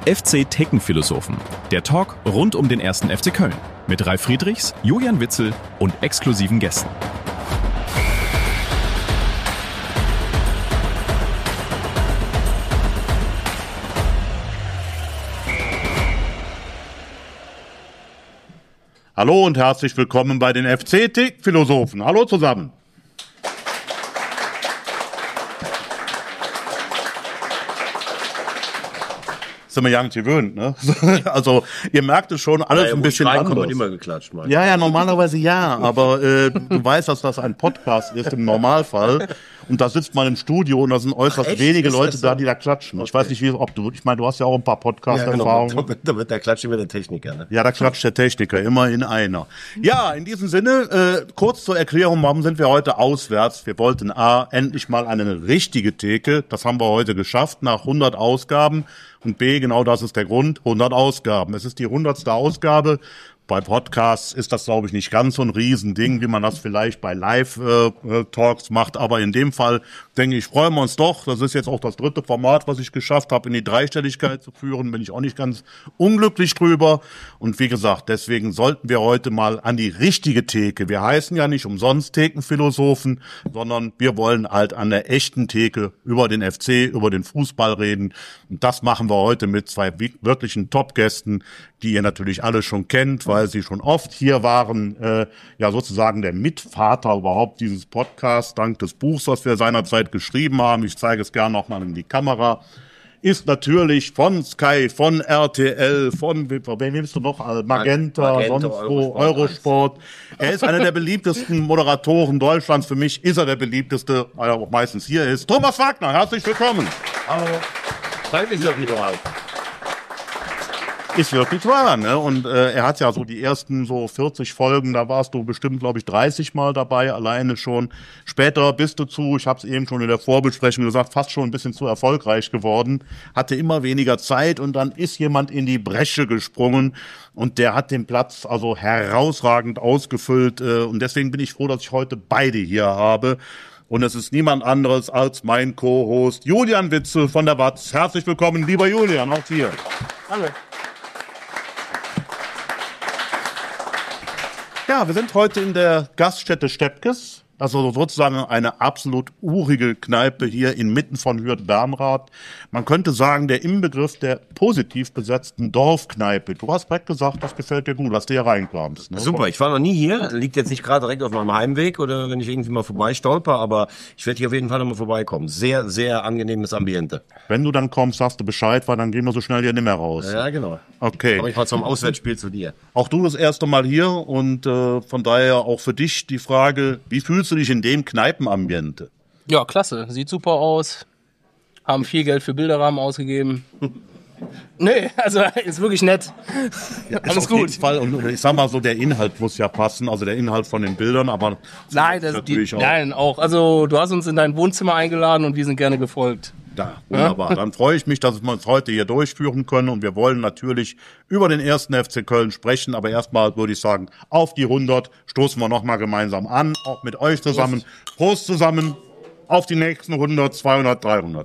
FC Thekenphilosophen, der Talk rund um den 1. FC Köln mit Ralf Friedrichs, Julian Witzel und exklusiven Gästen. Hallo und herzlich willkommen bei den FC Thekenphilosophen. Hallo zusammen. Sind wir ja nicht gewöhnt, ne? Also, ihr merkt es schon, alles ein bisschen anders. Wird immer geklatscht, Mann. Ja, normalerweise ja, aber du weißt, dass das ein Podcast ist im Normalfall. Und da sitzt man im Studio und da sind äußerst wenige Leute da, die da klatschen. Okay. Ich weiß nicht, ich meine, du hast ja auch ein paar Podcast-Erfahrungen. Ja, genau. Da klatscht immer der Techniker, ne? Ja, da klatscht der Techniker, immer in einer. Ja, in diesem Sinne, kurz zur Erklärung, warum sind wir heute auswärts? Wir wollten A, endlich mal eine richtige Theke. Das haben wir heute geschafft, nach 100 Ausgaben. Und B, genau das ist der Grund, 100 Ausgaben. Es ist die 100. Ausgabe. Bei Podcasts ist das, glaube ich, nicht ganz so ein Riesending, wie man das vielleicht bei Live-Talks macht. Aber in dem Fall, denke ich, freuen wir uns doch. Das ist jetzt auch das 3. Format, was ich geschafft habe, in die Dreistelligkeit zu führen. Bin ich auch nicht ganz unglücklich drüber. Und wie gesagt, deswegen sollten wir heute mal an die richtige Theke. Wir heißen ja nicht umsonst Thekenphilosophen, sondern wir wollen halt an der echten Theke über den FC, über den Fußball reden. Und das machen wir heute mit zwei wirklichen Top-Gästen, die ihr natürlich alle schon kennt, weil sie schon oft hier waren, ja sozusagen der Mitvater überhaupt dieses Podcasts, dank des Buchs, was wir seinerzeit geschrieben haben. Ich zeige es gerne nochmal in die Kamera. Ist natürlich von Sky, von RTL, von, wen nimmst du noch? Magenta, sonst wo, Eurosport. Er ist einer der beliebtesten Moderatoren Deutschlands. Für mich ist er der beliebteste, weil er auch meistens hier ist. Thomas Wagner, herzlich willkommen. Hallo. Zeig mich doch wieder auf. Ist wirklich wahr, ne? Und er hat ja so die ersten so 40 Folgen, da warst du bestimmt, glaube ich, 30 Mal dabei, alleine schon. Später bist du ich habe es eben schon in der Vorbesprechung gesagt, fast schon ein bisschen zu erfolgreich geworden, hatte immer weniger Zeit und dann ist jemand in die Bresche gesprungen und der hat den Platz also herausragend ausgefüllt und deswegen bin ich froh, dass ich heute beide hier habe. Und es ist niemand anderes als mein Co-Host Julian Witzel von der Watz. Herzlich willkommen, lieber Julian, auch hier. Hallo. Ja, wir sind heute in der Gaststätte Steppkes, also sozusagen eine absolut urige Kneipe hier inmitten von Hürth-Bernrath. Man könnte sagen, der Inbegriff der positiv besetzten Dorfkneipe. Du hast direkt gesagt, das gefällt dir gut, dass du hier reinkamst. Ne? Super, ich war noch nie hier, liegt jetzt nicht gerade direkt auf meinem Heimweg oder wenn ich irgendwie mal vorbeistolper, aber ich werde hier auf jeden Fall nochmal vorbeikommen. Sehr, sehr angenehmes Ambiente. Wenn du dann kommst, sagst du Bescheid, weil dann gehen wir so schnell hier nicht mehr raus. Ja, genau. Okay. Aber ich war zum Auswärtsspiel zu dir. Auch du das erste Mal hier und von daher auch für dich die Frage, wie fühlst du dich in dem Kneipenambiente? Ja, klasse. Sieht super aus. Haben viel Geld für Bilderrahmen ausgegeben. Nee, also ist wirklich nett. Ja, alles auf gut. jeden Fall. Und ich sag mal so, der Inhalt muss ja passen, also der Inhalt von den Bildern, aber nein, auch. Also du hast uns in dein Wohnzimmer eingeladen und wir sind gerne gefolgt. Ja, wunderbar. Ja? Dann freue ich mich, dass wir uns heute hier durchführen können und wir wollen natürlich über den 1. FC Köln sprechen, aber erstmal würde ich sagen, auf die 100 stoßen wir nochmal gemeinsam an, auch mit euch zusammen. Prost zusammen auf die nächsten 100, 200, 300.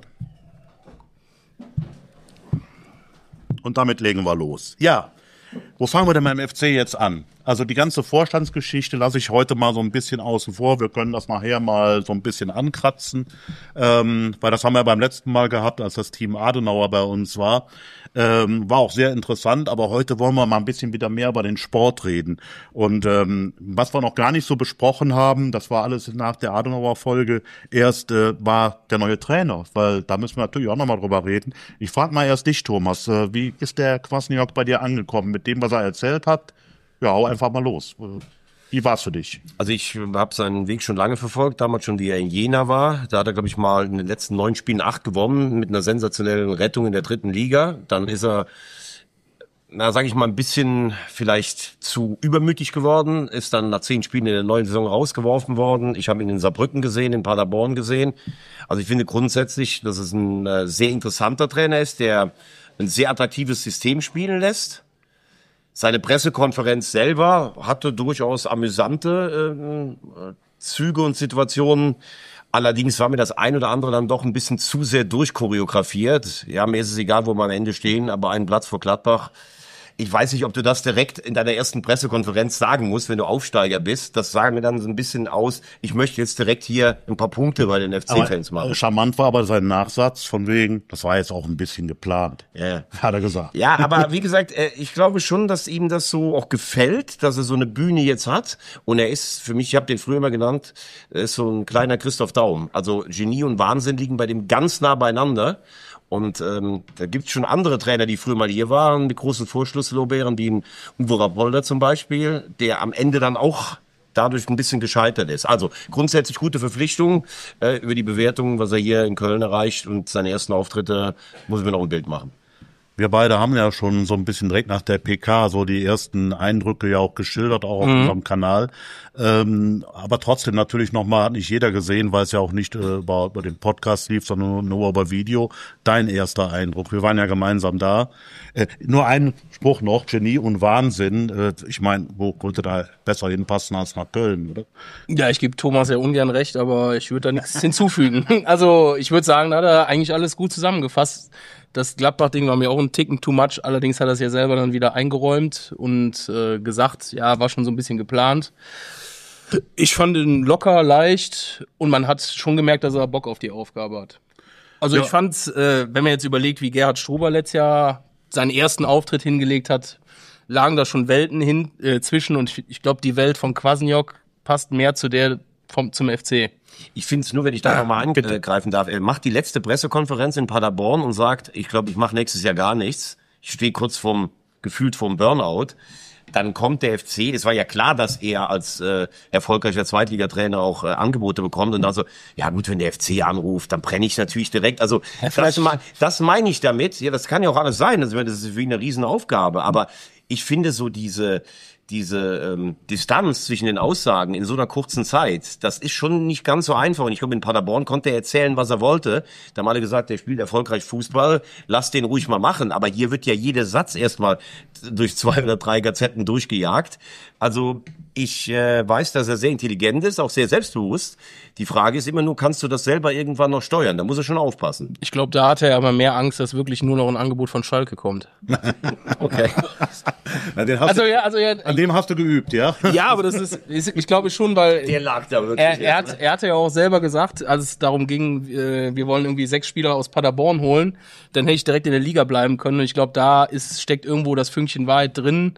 Und damit legen wir los. Ja, wo fangen wir denn beim FC jetzt an? Also die ganze Vorstandsgeschichte lasse ich heute mal so ein bisschen außen vor. Wir können das nachher mal so ein bisschen ankratzen, weil das haben wir beim letzten Mal gehabt, als das Team Adenauer bei uns war. War auch sehr interessant, aber heute wollen wir mal ein bisschen wieder mehr über den Sport reden. Und was wir noch gar nicht so besprochen haben, das war alles nach der Adenauer-Folge, erst war der neue Trainer, weil da müssen wir natürlich auch nochmal drüber reden. Ich frage mal erst dich, Thomas, wie ist der Kwasniok bei dir angekommen mit dem, was er erzählt hat? Ja, hau einfach mal los. Wie war's für dich? Also ich habe seinen Weg schon lange verfolgt, damals schon, wie er in Jena war. Da hat er, glaube ich, mal in den letzten 9 Spielen 8 gewonnen, mit einer sensationellen Rettung in der 3. Liga. Dann ist er, sage ich mal, ein bisschen vielleicht zu übermütig geworden, ist dann nach 10 Spielen in der neuen Saison rausgeworfen worden. Ich habe ihn in Saarbrücken gesehen, in Paderborn gesehen. Also ich finde grundsätzlich, dass es ein sehr interessanter Trainer ist, der ein sehr attraktives System spielen lässt. Seine Pressekonferenz selber hatte durchaus amüsante Züge und Situationen. Allerdings war mir das ein oder andere dann doch ein bisschen zu sehr durchchoreografiert. Ja, mir ist es egal, wo wir am Ende stehen, aber einen Platz vor Gladbach. Ich weiß nicht, ob du das direkt in deiner ersten Pressekonferenz sagen musst, wenn du Aufsteiger bist. Das sagen wir dann so ein bisschen aus, ich möchte jetzt direkt hier ein paar Punkte bei den FC-Fans machen. Charmant war aber sein Nachsatz von wegen, das war jetzt auch ein bisschen geplant. Ja. Hat er gesagt. Ja, aber wie gesagt, ich glaube schon, dass ihm das so auch gefällt, dass er so eine Bühne jetzt hat. Und er ist für mich, ich habe den früher immer genannt, er ist so ein kleiner Christoph Daum. Also Genie und Wahnsinn liegen bei dem ganz nah beieinander. Und da gibt's schon andere Trainer, die früher mal hier waren, mit großen Vorschlusslorbeeren, wie ein Uwe Rapolda zum Beispiel, der am Ende dann auch dadurch ein bisschen gescheitert ist. Also grundsätzlich gute Verpflichtung über die Bewertung, was er hier in Köln erreicht und seine ersten Auftritte, muss ich mir noch ein Bild machen. Wir beide haben ja schon so ein bisschen direkt nach der PK so die ersten Eindrücke ja auch geschildert, auch auf unserem Kanal. Aber trotzdem natürlich nochmal, hat nicht jeder gesehen, weil es ja auch nicht über den Podcast lief, sondern nur über Video. Dein erster Eindruck. Wir waren ja gemeinsam da. Nur ein Spruch noch, Genie und Wahnsinn. Ich meine, wo könnte da besser hinpassen als nach Köln, oder? Ja, ich gebe Thomas ja ungern recht, aber ich würde da nichts hinzufügen. Also ich würde sagen, da hat er eigentlich alles gut zusammengefasst. Das Gladbach-Ding war mir auch ein Ticken too much. Allerdings hat er es ja selber dann wieder eingeräumt und gesagt, ja, war schon so ein bisschen geplant. Ich fand ihn locker, leicht und man hat schon gemerkt, dass er Bock auf die Aufgabe hat. Also ja. Ich fand's, wenn man jetzt überlegt, wie Gerhard Struber letztes Jahr seinen ersten Auftritt hingelegt hat, lagen da schon Welten zwischen und ich glaube, die Welt von Kwasniok passt mehr zu der zum FC. Ich finde es nur, wenn ich da nochmal angreifen darf, er macht die letzte Pressekonferenz in Paderborn und sagt, ich glaube, ich mache nächstes Jahr gar nichts. Ich stehe kurz gefühlt vorm Burnout. Dann kommt der FC, es war ja klar, dass er als erfolgreicher Zweitligatrainer auch Angebote bekommt und dann so, ja gut, wenn der FC anruft, dann brenne ich natürlich direkt. Also das meine ich damit, ja, das kann ja auch alles sein, das ist wie eine Riesenaufgabe, aber ich finde so diese Distanz zwischen den Aussagen in so einer kurzen Zeit, das ist schon nicht ganz so einfach. Und ich glaube, in Paderborn konnte er erzählen, was er wollte. Da haben alle gesagt, der spielt erfolgreich Fußball, lass den ruhig mal machen. Aber hier wird ja jeder Satz erstmal durch 2 oder 3 Gazetten durchgejagt. Also ich weiß, dass er sehr intelligent ist, auch sehr selbstbewusst. Die Frage ist immer nur, kannst du das selber irgendwann noch steuern? Da muss er schon aufpassen. Ich glaube, da hat er aber mehr Angst, dass wirklich nur noch ein Angebot von Schalke kommt. Okay. Na, an dem hast du geübt, ja? Ja, aber das ist ich glaube schon, weil der lag da wirklich. Er hatte ja auch selber gesagt, als es darum ging, wir wollen irgendwie 6 Spieler aus Paderborn holen, dann hätte ich direkt in der Liga bleiben können. Und ich glaube, steckt irgendwo das Fünkchen Wahrheit drin.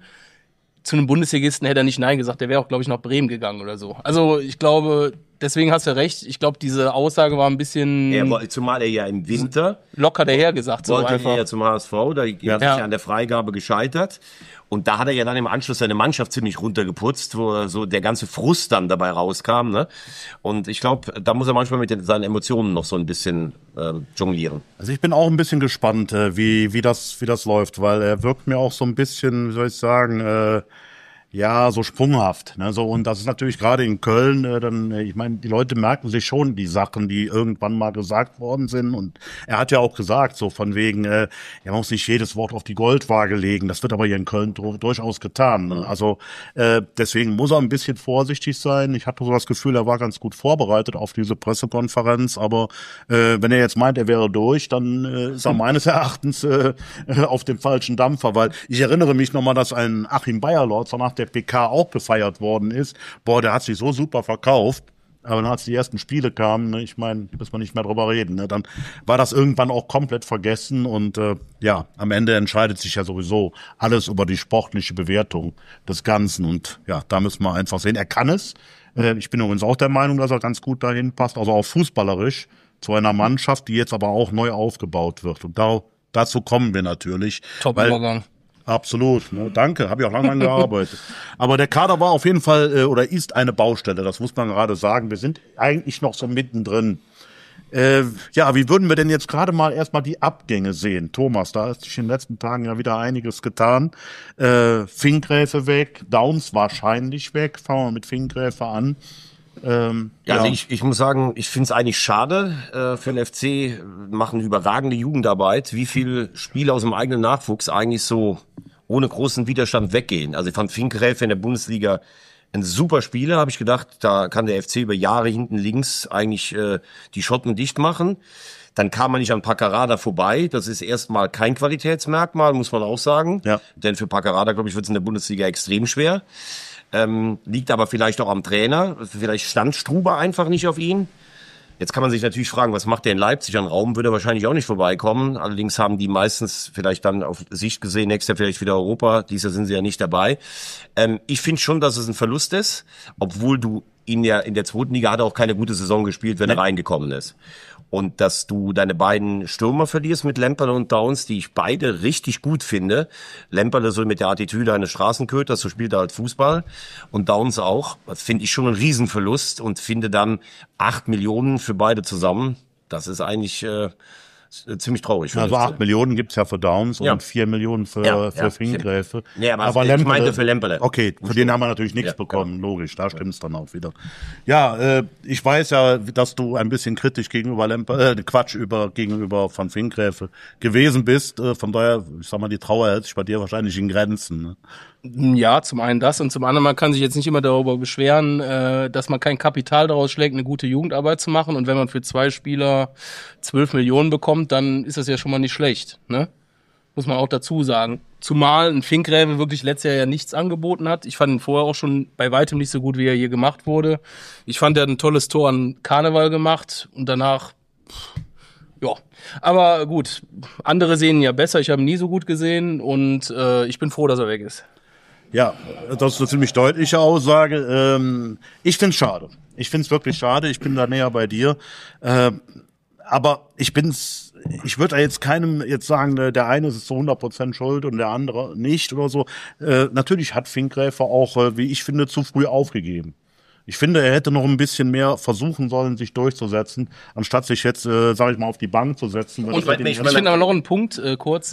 Zu einem Bundesligisten hätte er nicht Nein gesagt, der wäre auch, glaube ich, nach Bremen gegangen oder so. Also ich glaube, deswegen hast du recht, ich glaube, diese Aussage war ein bisschen... Zumal er ja im Winter... locker daher gesagt. Wollte so er ja zum HSV, da ist ja an der Freigabe gescheitert. Und da hat er ja dann im Anschluss seine Mannschaft ziemlich runtergeputzt, wo so der ganze Frust dann dabei rauskam. Ne? Und ich glaube, da muss er manchmal mit seinen Emotionen noch so ein bisschen jonglieren. Also ich bin auch ein bisschen gespannt, wie das läuft, weil er wirkt mir auch so ein bisschen, wie soll ich sagen, ja, so sprunghaft, ne, so, und das ist natürlich gerade in Köln, ich meine, die Leute merken sich schon die Sachen, die irgendwann mal gesagt worden sind, und er hat ja auch gesagt, so von wegen, er muss nicht jedes Wort auf die Goldwaage legen, das wird aber hier in Köln durchaus getan, ne? Also deswegen muss er ein bisschen vorsichtig sein. Ich hatte so das Gefühl, er war ganz gut vorbereitet auf diese Pressekonferenz, aber wenn er jetzt meint, er wäre durch, dann ist er meines Erachtens auf dem falschen Dampfer, weil ich erinnere mich nochmal, dass ein Achim Bayerlorz nach der PK auch gefeiert worden ist. Boah, der hat sich so super verkauft. Aber dann, als die ersten Spiele kamen, ne, ich meine, müssen wir nicht mehr drüber reden, ne, dann war das irgendwann auch komplett vergessen und ja, am Ende entscheidet sich ja sowieso alles über die sportliche Bewertung des Ganzen und ja, da müssen wir einfach sehen, er kann es. Ich bin übrigens auch der Meinung, dass er ganz gut dahin passt, also auch fußballerisch zu einer Mannschaft, die jetzt aber auch neu aufgebaut wird und dazu kommen wir natürlich. Top-Übergang. Absolut, ne, danke, habe ich auch lange gearbeitet. Aber der Kader war auf jeden Fall oder ist eine Baustelle, das muss man gerade sagen. Wir sind eigentlich noch so mittendrin. Ja, wie würden wir denn jetzt gerade mal erstmal die Abgänge sehen? Thomas, da ist sich in den letzten Tagen ja wieder einiges getan. Finkgräfe weg, Downs wahrscheinlich weg. Fangen wir mit Finkgräfe an. Also ich muss sagen, ich finde es eigentlich schade für den FC, machen überragende Jugendarbeit, wie viele Spieler aus dem eigenen Nachwuchs eigentlich so ohne großen Widerstand weggehen. Also ich fand Finkgräfe in der Bundesliga Ein super Spieler, habe ich gedacht, da kann der FC über Jahre hinten links eigentlich die Schotten dicht machen. Dann kam man nicht an Paccarada vorbei. Das ist erstmal kein Qualitätsmerkmal, muss man auch sagen. Ja. Denn für Paccarada, glaube ich, wird es in der Bundesliga extrem schwer. Liegt aber vielleicht auch am Trainer. Vielleicht stand Struber einfach nicht auf ihn. Jetzt kann man sich natürlich fragen, was macht der in Leipzig? An Raum würde er wahrscheinlich auch nicht vorbeikommen. Allerdings haben die meistens vielleicht dann auf Sicht gesehen, nächstes Jahr vielleicht wieder Europa. Dieses Jahr sind sie ja nicht dabei. Ich finde schon, dass es ein Verlust ist, obwohl du ihn ja in der zweiten Liga hat er auch keine gute Saison gespielt, wenn er reingekommen ist. Und dass du deine beiden Stürmer verlierst mit Lemperle und Downs, die ich beide richtig gut finde. Lemperle so mit der Attitüde eines Straßenköters, so spielt er halt Fußball. Und Downs auch. Das finde ich schon einen Riesenverlust und finde dann 8 Millionen für beide zusammen. Das ist eigentlich ziemlich traurig. Also 8 Millionen gibt's ja für Downs Ja. und 4 Millionen für Finkgräfe. Nee, aber ich meinte für Lemperle. Okay, für den haben wir natürlich nichts Ja, bekommen, logisch, da stimmt's dann auch wieder. Ja, ich weiß ja, dass du ein bisschen kritisch gegenüber gegenüber von Finkgräfe gewesen bist. Von daher, ich sag mal, die Trauer hält sich bei dir wahrscheinlich in Grenzen. Ne? Ja, zum einen das und zum anderen, man kann sich jetzt nicht immer darüber beschweren, dass man kein Kapital daraus schlägt, eine gute Jugendarbeit zu machen. Und wenn man für 2 Spieler 12 Millionen bekommt, dann ist das ja schon mal nicht schlecht, ne? Muss man auch dazu sagen. Zumal ein Finkgräfe wirklich letztes Jahr ja nichts angeboten hat. Ich fand ihn vorher auch schon bei weitem nicht so gut, wie er hier gemacht wurde. Ich fand, er hat ein tolles Tor an Karneval gemacht und danach, ja. Aber gut, andere sehen ihn ja besser. Ich habe ihn nie so gut gesehen und ich bin froh, dass er weg ist. Ja, das ist eine ziemlich deutliche Aussage. Ich find's schade. Ich find's wirklich schade. Ich bin da näher bei dir. Aber ich würde jetzt keinem jetzt sagen, der eine ist zu 100% schuld und der andere nicht oder so. Natürlich hat Finkgräfe auch, wie ich finde, zu früh aufgegeben. Ich finde, er hätte noch ein bisschen mehr versuchen sollen, sich durchzusetzen, anstatt sich jetzt, sage ich mal, auf die Bank zu setzen. Und ich finde aber noch einen Punkt, kurz,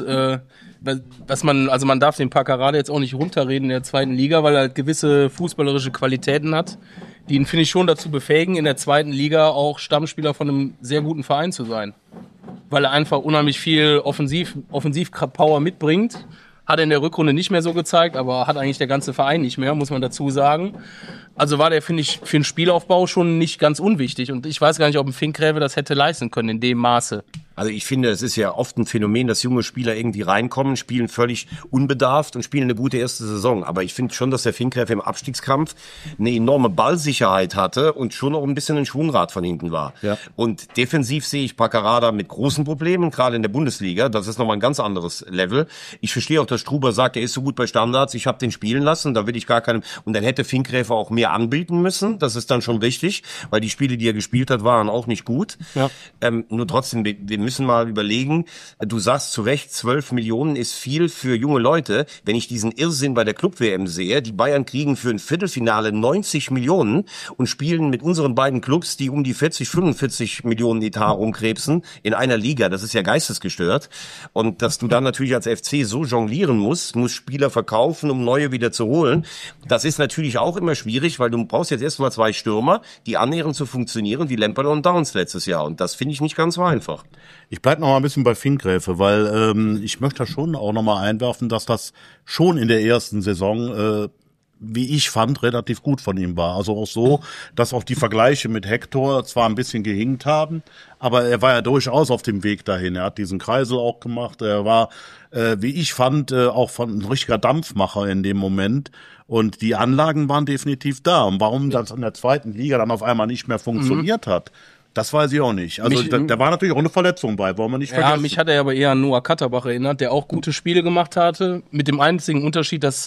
man darf den Paccarada jetzt auch nicht runterreden in der zweiten Liga, weil er halt gewisse fußballerische Qualitäten hat, die ihn, finde ich, schon dazu befähigen, in der zweiten Liga auch Stammspieler von einem sehr guten Verein zu sein. Weil er einfach unheimlich viel Offensiv-Power mitbringt. Hat er in der Rückrunde nicht mehr so gezeigt, aber hat eigentlich der ganze Verein nicht mehr, muss man dazu sagen. Also war der, finde ich, für den Spielaufbau schon nicht ganz unwichtig. Und ich weiß gar nicht, ob ein Finkgräfe das hätte leisten können in dem Maße. Also ich finde, es ist ja oft ein Phänomen, dass junge Spieler irgendwie reinkommen, spielen völlig unbedarft und spielen eine gute erste Saison. Aber ich finde schon, dass der Finkgräfe im Abstiegskampf eine enorme Ballsicherheit hatte und schon auch ein bisschen ein Schwungrad von hinten war. Ja. Und defensiv sehe ich Paccarada mit großen Problemen, gerade in der Bundesliga. Das ist nochmal ein ganz anderes Level. Ich verstehe auch, dass Struber sagt, er ist so gut bei Standards, ich habe den spielen lassen, da will ich gar keinen. Und dann hätte Finkgräfe auch mehr anbieten müssen. Das ist dann schon richtig, weil die Spiele, die er gespielt hat, waren auch nicht gut. Ja. Nur trotzdem, wir müssen mal überlegen, du sagst zu Recht, 12 Millionen ist viel für junge Leute. Wenn ich diesen Irrsinn bei der Club-WM sehe, die Bayern kriegen für ein Viertelfinale 90 Millionen und spielen mit unseren beiden Clubs, die um die 40, 45 Millionen Etat rumkrebsen, in einer Liga. Das ist ja geistesgestört. Und dass du dann natürlich als FC so jonglieren musst Spieler verkaufen, um neue wieder zu holen, das ist natürlich auch immer schwierig, weil du brauchst jetzt erstmal 2 Stürmer, die annähernd zu funktionieren wie Lemperle und Downs letztes Jahr. Und das finde ich nicht ganz so einfach. Ich bleib noch mal ein bisschen bei Finkgräfe, weil ich möchte schon auch noch mal einwerfen, dass das schon in der ersten Saison, wie ich fand, relativ gut von ihm war. Also auch so, dass auch die Vergleiche mit Hector zwar ein bisschen gehinkt haben, aber er war ja durchaus auf dem Weg dahin. Er hat diesen Kreisel auch gemacht. Er war, wie ich fand, auch ein richtiger Dampfmacher in dem Moment. Und die Anlagen waren definitiv da. Und warum das in der zweiten Liga dann auf einmal nicht mehr funktioniert hat, das weiß ich auch nicht. Also da war natürlich auch eine Verletzung bei, wollen wir nicht vergessen. Ja, mich hat er aber eher an Noah Katterbach erinnert, der auch gute Spiele gemacht hatte, mit dem einzigen Unterschied, dass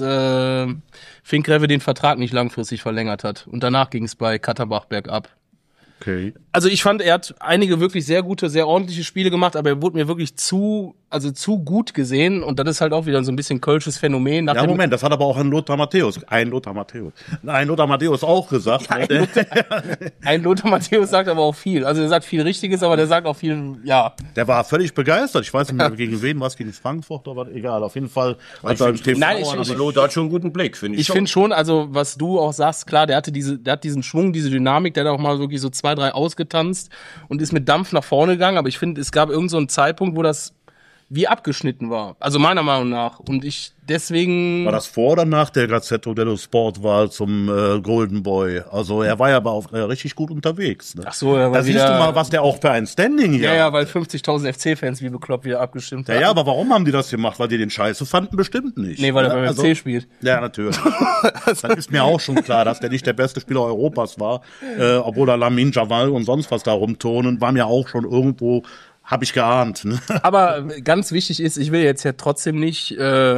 Finkgräfe den Vertrag nicht langfristig verlängert hat. Und danach ging es bei Katterbach bergab. Okay. Also ich fand, er hat einige wirklich sehr gute, sehr ordentliche Spiele gemacht, aber er wurde mir wirklich zu gut gesehen und das ist halt auch wieder so ein bisschen kölsches Phänomen. Ja, Moment, das hat aber auch ein Lothar Matthäus auch gesagt. Ja, ein Lothar Matthäus sagt aber auch viel. Also er sagt viel Richtiges, aber der sagt auch viel, ja. Der war völlig begeistert. Ich weiß nicht mehr gegen wen, was gegen Frankfurt, aber egal. Auf jeden Fall. Lothar hat schon einen guten Blick, finde ich. Ich finde schon, also was du auch sagst, klar, der hat diesen Schwung, diese Dynamik, der hat auch mal wirklich so 2, 3 ausgetanzt und ist mit Dampf nach vorne gegangen, aber ich finde, es gab irgend so einen Zeitpunkt, wo das wie abgeschnitten war. Also meiner Meinung nach. Und ich deswegen... War das vor oder nach der Gazzetto dello Sport-Wahl zum Golden Boy? Also er war ja aber auch richtig gut unterwegs. Ne? Ach so, er war da siehst du mal, was der auch für ein Standing hier Ja, hat. weil 50.000 FC-Fans wie bekloppt wieder abgestimmt haben. Ja, aber warum haben die das gemacht? Weil die den Scheiße fanden? Bestimmt nicht. Nee, weil er beim FC spielt. Ja, natürlich. Dann ist mir auch schon klar, dass der nicht der beste Spieler Europas war, obwohl da Lamine Jamal und sonst was da rumturnen, war mir auch schon irgendwo, habe ich geahnt. Ne? Aber ganz wichtig ist, ich will jetzt ja trotzdem nicht,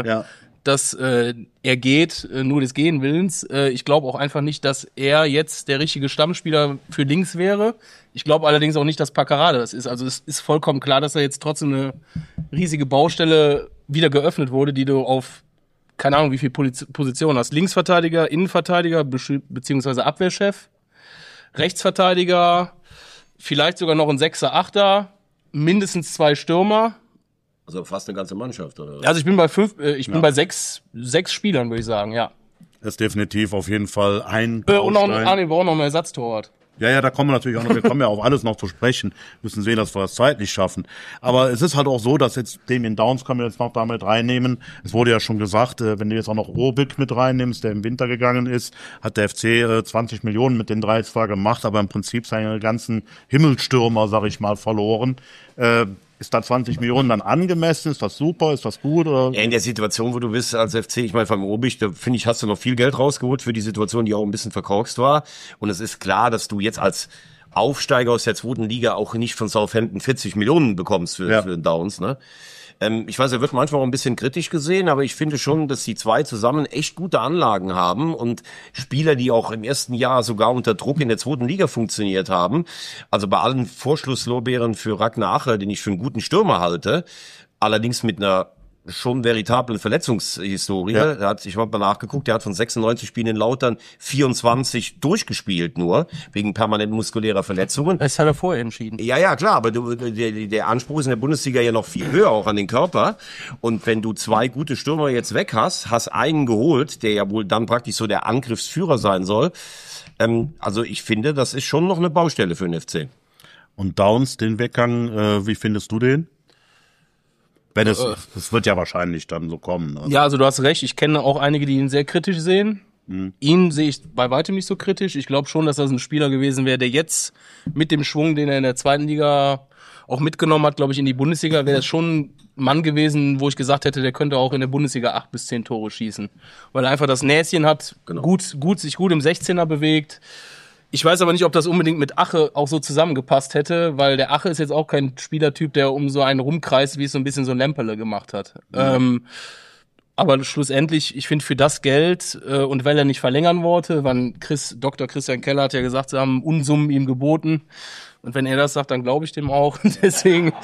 dass er geht, nur des Gehen-Willens. Ich glaube auch einfach nicht, dass er jetzt der richtige Stammspieler für links wäre. Ich glaube allerdings auch nicht, dass Paccarada das ist. Also es ist vollkommen klar, dass er jetzt trotzdem eine riesige Baustelle wieder geöffnet wurde, die du auf keine Ahnung, wie viel Positionen hast. Linksverteidiger, Innenverteidiger, beziehungsweise Abwehrchef, Rechtsverteidiger, vielleicht sogar noch ein Sechser, Achter, mindestens 2 Stürmer. Also fast eine ganze Mannschaft, oder? Also ich bin bei bei sechs Spielern, würde ich sagen, ja. Das ist definitiv auf jeden Fall ein Und wir brauchen noch einen Ersatztorwart. Ja, da kommen wir natürlich auch noch, wir kommen ja auf alles noch zu sprechen, müssen sehen, dass wir das zeitlich schaffen. Aber es ist halt auch so, dass jetzt Damien Downs können wir jetzt noch damit reinnehmen. Es wurde ja schon gesagt, wenn du jetzt auch noch Obik mit reinnimmst, der im Winter gegangen ist, hat der FC 20 Millionen mit den 3 zwar gemacht, aber im Prinzip seine ganzen Himmelstürmer, sag ich mal, verloren. Ist da 20 Millionen dann angemessen? Ist das super? Ist das gut? Oder? Ja, in der Situation, wo du bist als FC, ich meine, vom Obig, da finde ich, hast du noch viel Geld rausgeholt für die Situation, die auch ein bisschen verkorkst war. Und es ist klar, dass du jetzt als Aufsteiger aus der 2. Liga auch nicht von Southampton 40 Millionen bekommst für den Downs, ne? Ich weiß, er wird manchmal auch ein bisschen kritisch gesehen, aber ich finde schon, dass die 2 zusammen echt gute Anlagen haben und Spieler, die auch im ersten Jahr sogar unter Druck in der 2. Liga funktioniert haben. Also bei allen Vorschlusslorbeeren für Ragnar Ache, den ich für einen guten Stürmer halte, allerdings mit einer schon veritablen Verletzungshistorie. Ja. Ich habe mal nachgeguckt, der hat von 96 Spielen in Lautern 24 durchgespielt nur, wegen permanent muskulärer Verletzungen. Das hat er vorher entschieden. Ja, klar, aber der Anspruch ist in der Bundesliga ja noch viel höher, auch an den Körper. Und wenn du 2 gute Stürmer jetzt weg hast einen geholt, der ja wohl dann praktisch so der Angriffsführer sein soll. Also ich finde, das ist schon noch eine Baustelle für den FC. Und Downs, den Weggang, wie findest du den? Wenn es wird ja wahrscheinlich dann so kommen. Also. Ja, also du hast recht. Ich kenne auch einige, die ihn sehr kritisch sehen. Ihn sehe ich bei weitem nicht so kritisch. Ich glaube schon, dass das ein Spieler gewesen wäre, der jetzt mit dem Schwung, den er in der 2. Liga auch mitgenommen hat, glaube ich, in die Bundesliga, wäre es schon ein Mann gewesen, wo ich gesagt hätte, der könnte auch in der Bundesliga 8 bis 10 Tore schießen. Weil er einfach das Näschen hat, sich gut im 16er bewegt. Ich weiß aber nicht, ob das unbedingt mit Ache auch so zusammengepasst hätte, weil der Ache ist jetzt auch kein Spielertyp, der um so einen rumkreist, wie es so ein bisschen so ein Lemperle gemacht hat. Ja. Aber schlussendlich, ich finde für das Geld und weil er nicht verlängern wollte, Dr. Christian Keller hat ja gesagt, sie haben Unsummen ihm geboten. Und wenn er das sagt, dann glaube ich dem auch. deswegen,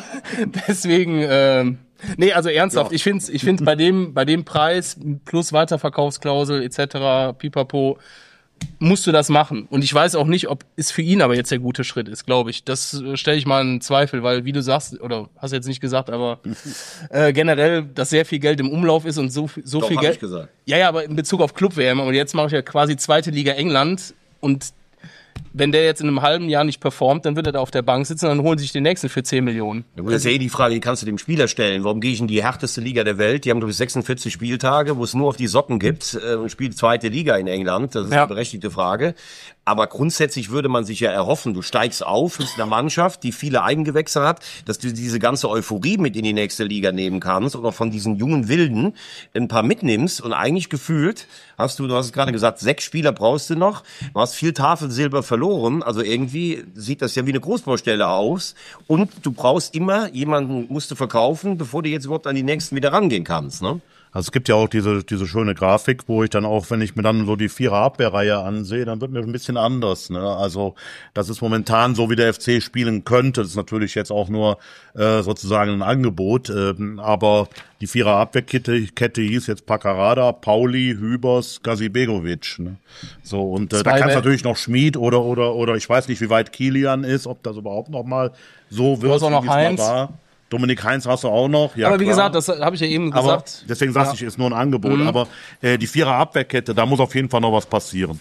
nee, also ernsthaft, ich finde bei dem Preis plus Weiterverkaufsklausel etc. Pipapo, musst du das machen. Und ich weiß auch nicht, ob es für ihn aber jetzt der gute Schritt ist, glaube ich. Das stelle ich mal in Zweifel, weil wie du sagst, oder hast jetzt nicht gesagt, aber generell, dass sehr viel Geld im Umlauf ist und so Doch, viel Geld. Ich gesagt. Ja, aber in Bezug auf Club-WM. Und jetzt mache ich ja quasi 2. Liga England und wenn der jetzt in einem halben Jahr nicht performt, dann wird er da auf der Bank sitzen und dann holen sich den nächsten für 10 Millionen. Ja, das ist ja die Frage, die kannst du dem Spieler stellen. Warum gehe ich in die härteste Liga der Welt? Die haben, glaube ich, 46 Spieltage, wo es nur auf die Socken gibt und spielt 2. Liga in England. Das ist eine berechtigte Frage. Aber grundsätzlich würde man sich ja erhoffen, du steigst auf mit einer Mannschaft, die viele Eigengewächse hat, dass du diese ganze Euphorie mit in die nächste Liga nehmen kannst und auch von diesen jungen Wilden ein paar mitnimmst und eigentlich gefühlt du hast es gerade gesagt, 6 Spieler brauchst du noch, du hast viel Tafelsilber verloren, also irgendwie sieht das ja wie eine Großbaustelle aus und du brauchst immer jemanden, musst du verkaufen, bevor du jetzt überhaupt an die nächsten wieder rangehen kannst, ne? Also es gibt ja auch diese schöne Grafik, wo ich dann auch, wenn ich mir dann so die 4er-Abwehrreihe ansehe, dann wird mir ein bisschen anders. Ne? Also das ist momentan so, wie der FC spielen könnte. Das ist natürlich jetzt auch nur sozusagen ein Angebot. Aber die 4er-Abwehrkette hieß jetzt Paccarada, Pauli, Hübers, Gazibegovic. Ne? So, und da kannst du natürlich noch Schmid oder ich weiß nicht, wie weit Kilian ist, ob das überhaupt noch mal so wird, wie es mal war. Dominik Heinz hast du auch noch. Ja, aber wie klar. gesagt, das habe ich ja eben gesagt. Aber deswegen sagte ich, ist nur ein Angebot. Aber die 4er-Abwehrkette, da muss auf jeden Fall noch was passieren.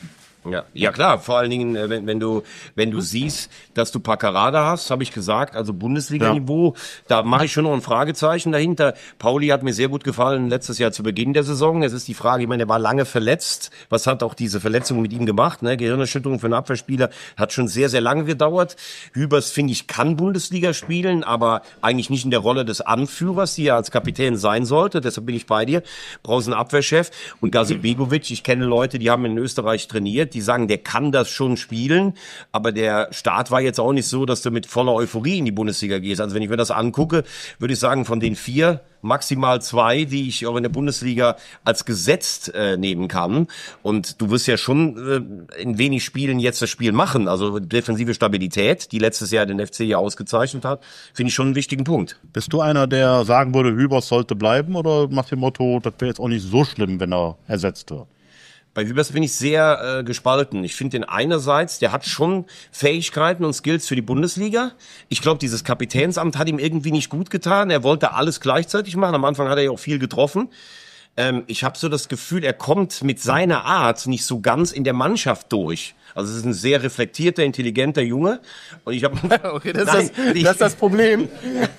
Ja klar, vor allen Dingen, wenn du siehst, dass du Paccarada hast, habe ich gesagt, also Bundesliga-Niveau, da mache ich schon noch ein Fragezeichen dahinter. Pauli hat mir sehr gut gefallen letztes Jahr zu Beginn der Saison. Es ist die Frage, ich meine, er war lange verletzt. Was hat auch diese Verletzung mit ihm gemacht? Ne? Gehirnerschütterung für einen Abwehrspieler hat schon sehr, sehr lange gedauert. Hübers, finde ich, kann Bundesliga spielen, aber eigentlich nicht in der Rolle des Anführers, die er als Kapitän sein sollte. Deshalb bin ich bei dir. Brauchst einen Abwehrchef. Und Gazi Begovic, ich kenne Leute, die haben in Österreich trainiert, die sagen, der kann das schon spielen, aber der Start war jetzt auch nicht so, dass du mit voller Euphorie in die Bundesliga gehst. Also wenn ich mir das angucke, würde ich sagen, von den 4 maximal 2, die ich auch in der Bundesliga als gesetzt nehmen kann. Und du wirst ja schon in wenig Spielen jetzt das Spiel machen. Also defensive Stabilität, die letztes Jahr den FC ja ausgezeichnet hat, finde ich schon einen wichtigen Punkt. Bist du einer, der sagen würde, Hübers sollte bleiben, oder nach dem Motto, das wäre jetzt auch nicht so schlimm, wenn er ersetzt wird? Bei Hübers bin ich sehr gespalten. Ich finde den einerseits, der hat schon Fähigkeiten und Skills für die Bundesliga. Ich glaube, dieses Kapitänsamt hat ihm irgendwie nicht gut getan. Er wollte alles gleichzeitig machen. Am Anfang hat er ja auch viel getroffen. Ich habe so das Gefühl, er kommt mit seiner Art nicht so ganz in der Mannschaft durch. Also es ist ein sehr reflektierter, intelligenter Junge. Und ich habe okay, das ist das Problem.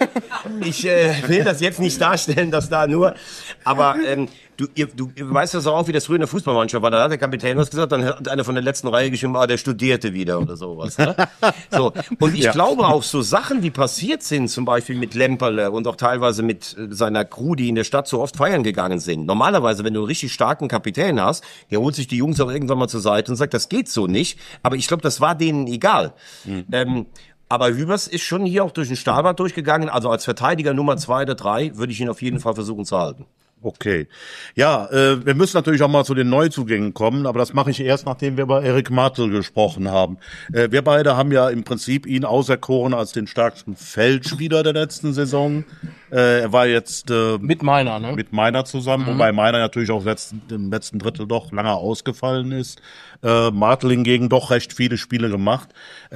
Ich will das jetzt nicht darstellen, dass da nur. Aber du weißt das auch, wie das früher in der Fußballmannschaft war. Da hat der Kapitän was gesagt, dann hat einer von der letzten Reihe geschrieben, der studierte wieder oder sowas. Ne? So. Und ich glaube auch, so Sachen, die passiert sind, zum Beispiel mit Lemperle und auch teilweise mit seiner Crew, die in der Stadt so oft feiern gegangen sind. Normalerweise, wenn du einen richtig starken Kapitän hast, der holt sich die Jungs auch irgendwann mal zur Seite und sagt, das geht so nicht. Aber ich glaube, das war denen egal. Aber Hübers ist schon hier auch durch den Stahlbad durchgegangen. Also als Verteidiger Nummer 2 oder 3 würde ich ihn auf jeden Fall versuchen zu halten. Okay. Ja, wir müssen natürlich auch mal zu den Neuzugängen kommen, aber das mache ich erst, nachdem wir über Erik Martel gesprochen haben. Wir beide haben ja im Prinzip ihn auserkoren als den stärksten Feldspieler der letzten Saison. Er war jetzt mit Meiner, ne? Mit Meiner zusammen, wobei Meiner natürlich auch im letzten Drittel doch lange ausgefallen ist. Martel hingegen doch recht viele Spiele gemacht.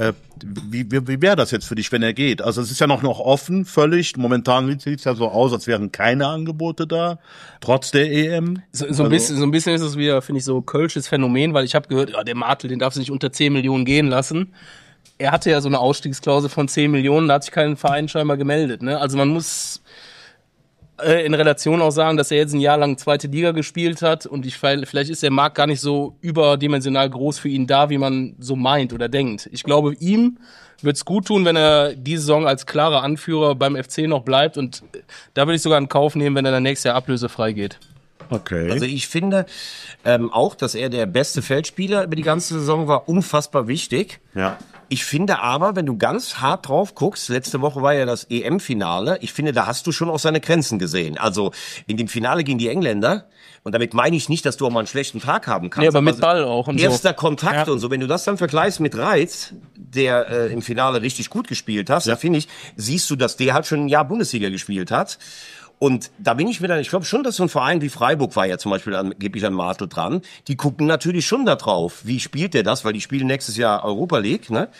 Wie wäre das jetzt für dich, wenn er geht? Also es ist ja noch offen, völlig. Momentan sieht es ja so aus, als wären keine Angebote da, trotz der EM. So ein bisschen ist es wieder, finde ich, so kölsches Phänomen, weil ich habe gehört, ja, der Martel, den darf sich nicht unter 10 Millionen gehen lassen. Er hatte ja so eine Ausstiegsklausel von 10 Millionen, da hat sich kein Verein scheinbar gemeldet. Ne? Also man muss in Relation auch sagen, dass er jetzt ein Jahr lang zweite Liga gespielt hat und vielleicht ist der Markt gar nicht so überdimensional groß für ihn da, wie man so meint oder denkt. Ich glaube, ihm wird es gut tun, wenn er diese Saison als klarer Anführer beim FC noch bleibt, und da würde ich sogar in Kauf nehmen, wenn er dann nächstes Jahr ablösefrei geht. Okay. Also ich finde auch, dass er der beste Feldspieler über die ganze Saison war, unfassbar wichtig. Ja. Ich finde aber, wenn du ganz hart drauf guckst, letzte Woche war ja das EM-Finale, ich finde, da hast du schon auch seine Grenzen gesehen. Also in dem Finale gegen die Engländer, und damit meine ich nicht, dass du auch mal einen schlechten Tag haben kannst. Ja, aber mit Ball auch und erster Kontakt und so. Wenn du das dann vergleichst mit Reitz, der im Finale richtig gut gespielt hat, da finde ich, siehst du, dass der halt schon ein Jahr Bundesliga gespielt hat. Und da bin ich mir dann, ich glaube schon, dass so ein Verein wie Freiburg war ja zum Beispiel angeblich an Martel dran. Die gucken natürlich schon da drauf. Wie spielt der das? Weil die spielen nächstes Jahr Europa League, ne?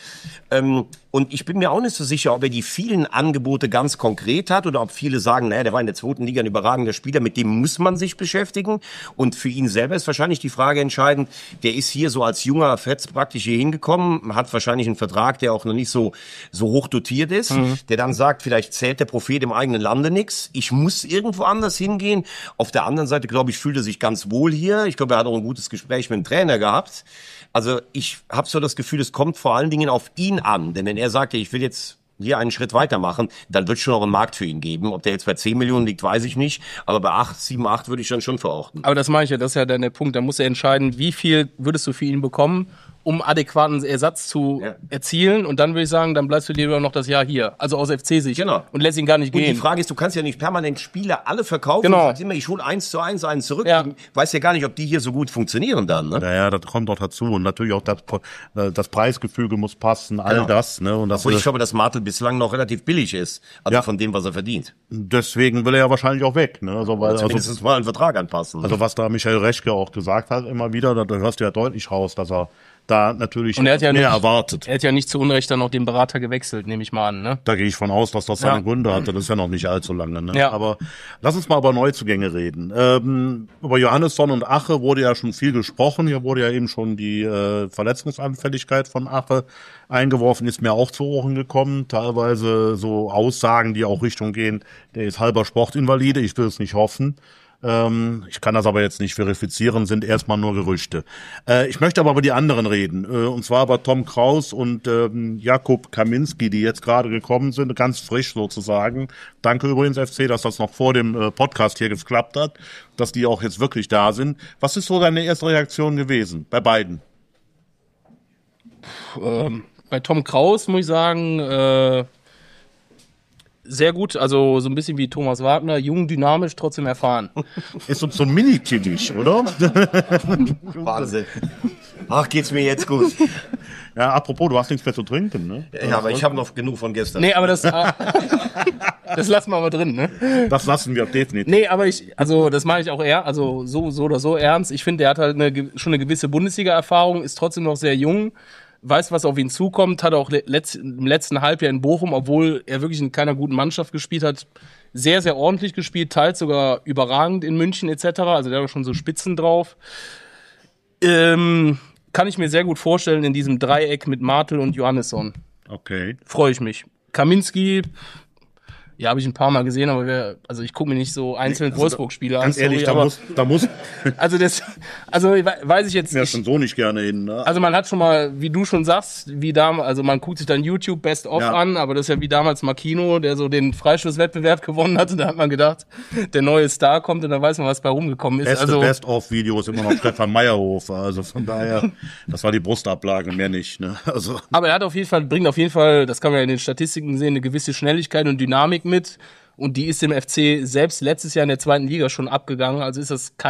Und ich bin mir auch nicht so sicher, ob er die vielen Angebote ganz konkret hat oder ob viele sagen, naja, der war in der zweiten Liga ein überragender Spieler, mit dem muss man sich beschäftigen. Und für ihn selber ist wahrscheinlich die Frage entscheidend, der ist hier so als junger Fetz praktisch hier hingekommen, hat wahrscheinlich einen Vertrag, der auch noch nicht so hoch dotiert ist, der dann sagt, vielleicht zählt der Prophet im eigenen Lande nichts, ich muss irgendwo anders hingehen. Auf der anderen Seite, glaube ich, fühlt er sich ganz wohl hier. Ich glaube, er hat auch ein gutes Gespräch mit dem Trainer gehabt. Also ich habe so das Gefühl, es kommt vor allen Dingen auf ihn an. Denn wenn er sagt, ich will jetzt hier einen Schritt weitermachen, dann wird es schon auch einen Markt für ihn geben. Ob der jetzt bei 10 Millionen liegt, weiß ich nicht. Aber bei 7, 8 würde ich dann schon verorten. Aber das meine ich ja, das ist ja dann der Punkt. Da muss er entscheiden, wie viel würdest du für ihn bekommen, um adäquaten Ersatz zu erzielen. Und dann würde ich sagen, dann bleibst du lieber noch das Jahr hier. Also aus FC-Sicht. Genau. Und lässt ihn gar nicht gehen. Und die Frage ist, du kannst ja nicht permanent Spieler alle verkaufen. Genau. Und sagst immer, ich hole 1:1 einen zurück. Ja. Ich weiß ja gar nicht, ob die hier so gut funktionieren dann. Ne? Naja, das kommt doch dazu. Und natürlich auch das Preisgefüge muss passen, all das. Ne? Und das, obwohl ich glaube, dass Martel bislang noch relativ billig ist. Also von dem, was er verdient. Deswegen will er ja wahrscheinlich auch weg. Ne? Also, weil, zumindest mal einen Vertrag anpassen. Also was da Michael Reschke auch gesagt hat immer wieder, da hörst du ja deutlich raus, dass er da natürlich Und er hat ja mehr nicht, erwartet. Er hat ja nicht zu Unrecht dann noch den Berater gewechselt, nehme ich mal an, ne? Da gehe ich von aus, dass das seine Gründe hatte. Das ist ja noch nicht allzu lange. Ne? Ja. Aber lass uns mal über Neuzugänge reden. Über Johannesson und Ache wurde ja schon viel gesprochen. Hier wurde ja eben schon die Verletzungsanfälligkeit von Ache eingeworfen. Ist mir auch zu Ohren gekommen. Teilweise so Aussagen, die auch Richtung gehen, der ist halber Sportinvalide. Ich will es nicht hoffen. Ich kann das aber jetzt nicht verifizieren, sind erstmal nur Gerüchte. Ich möchte aber über die anderen reden, und zwar über Tom Kraus und Jakub Kaminski, die jetzt gerade gekommen sind, ganz frisch sozusagen. Danke übrigens, FC, dass das noch vor dem Podcast hier geklappt hat, dass die auch jetzt wirklich da sind. Was ist so deine erste Reaktion gewesen bei beiden? Bei Tom Kraus muss ich sagen, sehr gut, also so ein bisschen wie Thomas Wagner, jung, dynamisch, trotzdem erfahren. Ist so ein Mini-Kiddich, oder? Wahnsinn. Ach, geht's mir jetzt gut. Ja, apropos, du hast nichts mehr zu trinken, ne? Ja, aber ich habe noch genug von gestern. Nee, aber das lassen wir aber drin, ne? Das lassen wir definitiv. Nee, aber das mache ich auch eher, also so oder so ernst. Ich finde, der hat halt schon eine gewisse Bundesliga-Erfahrung, ist trotzdem noch sehr jung. Weiß, was auf ihn zukommt, hat auch im letzten Halbjahr in Bochum, obwohl er wirklich in keiner guten Mannschaft gespielt hat, sehr, sehr ordentlich gespielt, teils sogar überragend in München etc. Also der hat auch schon so Spitzen drauf. Kann ich mir sehr gut vorstellen in diesem Dreieck mit Martel und Johannesson. Okay. Freue ich mich. Kaminski, ja, habe ich ein paar Mal gesehen, aber ich gucke mir nicht so einzelne Wolfsburg-Spiele an. Ganz ehrlich, sorry, da muss weiß ich jetzt ja schon so nicht gerne hin. Ne? Also man hat schon mal, wie du schon sagst, wie damals, also man guckt sich dann YouTube Best of an, aber das ist ja wie damals Makino, der so den Freistoßwettbewerb gewonnen hatte. Da hat man gedacht, der neue Star kommt und dann weiß man, was bei rumgekommen ist. Best of Video ist immer noch Stefan Meyerhofer. Also von daher, das war die Brustablage, mehr nicht. Ne? Also. Aber er bringt auf jeden Fall, das kann man ja in den Statistiken sehen, eine gewisse Schnelligkeit und Dynamik mit. Und die ist dem FC selbst letztes Jahr in der 2. Liga schon abgegangen. Also ist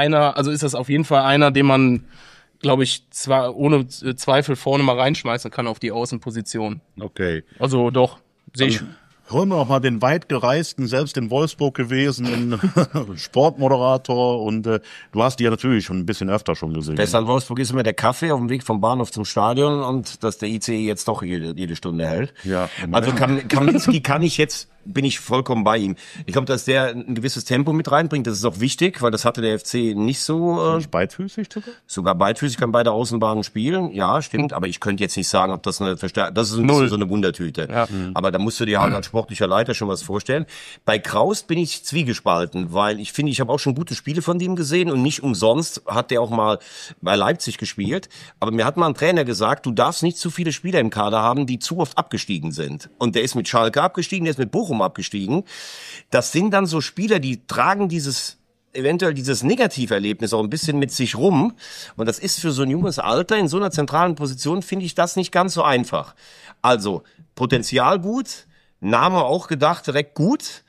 das auf jeden Fall einer, den man, glaube ich, zwar ohne Zweifel vorne mal reinschmeißen kann auf die Außenposition. Okay. Also doch, sehe ich. Holen wir noch mal den weitgereisten, selbst in Wolfsburg gewesen, Sportmoderator, und du hast die ja natürlich schon ein bisschen öfter schon gesehen. Besser in Wolfsburg ist immer der Kaffee auf dem Weg vom Bahnhof zum Stadion und dass der ICE jetzt doch jede Stunde hält. Ja. Also Kaminski bin ich vollkommen bei ihm. Ich glaube, dass der ein gewisses Tempo mit reinbringt. Das ist auch wichtig, weil das hatte der FC nicht so. Beidfüßig sogar? Sogar beidfüßig, kann beide Außenbahnen spielen. Ja, stimmt. Aber ich könnte jetzt nicht sagen, ob das das ist ein bisschen so eine Wundertüte. Ja. Aber da musst du dir halt als sportlicher Leiter schon was vorstellen. Bei Kraus bin ich zwiegespalten, weil ich finde, ich habe auch schon gute Spiele von dem gesehen und nicht umsonst hat der auch mal bei Leipzig gespielt. Aber mir hat mal ein Trainer gesagt, du darfst nicht zu viele Spieler im Kader haben, die zu oft abgestiegen sind. Und der ist mit Schalke abgestiegen, der ist mit Bochum abgestiegen. Das sind dann so Spieler, die tragen eventuell dieses Negativerlebnis auch ein bisschen mit sich rum. Und das ist für so ein junges Alter in so einer zentralen Position, finde ich das nicht ganz so einfach. Also, Potenzial gut, Name auch gedacht, direkt gut,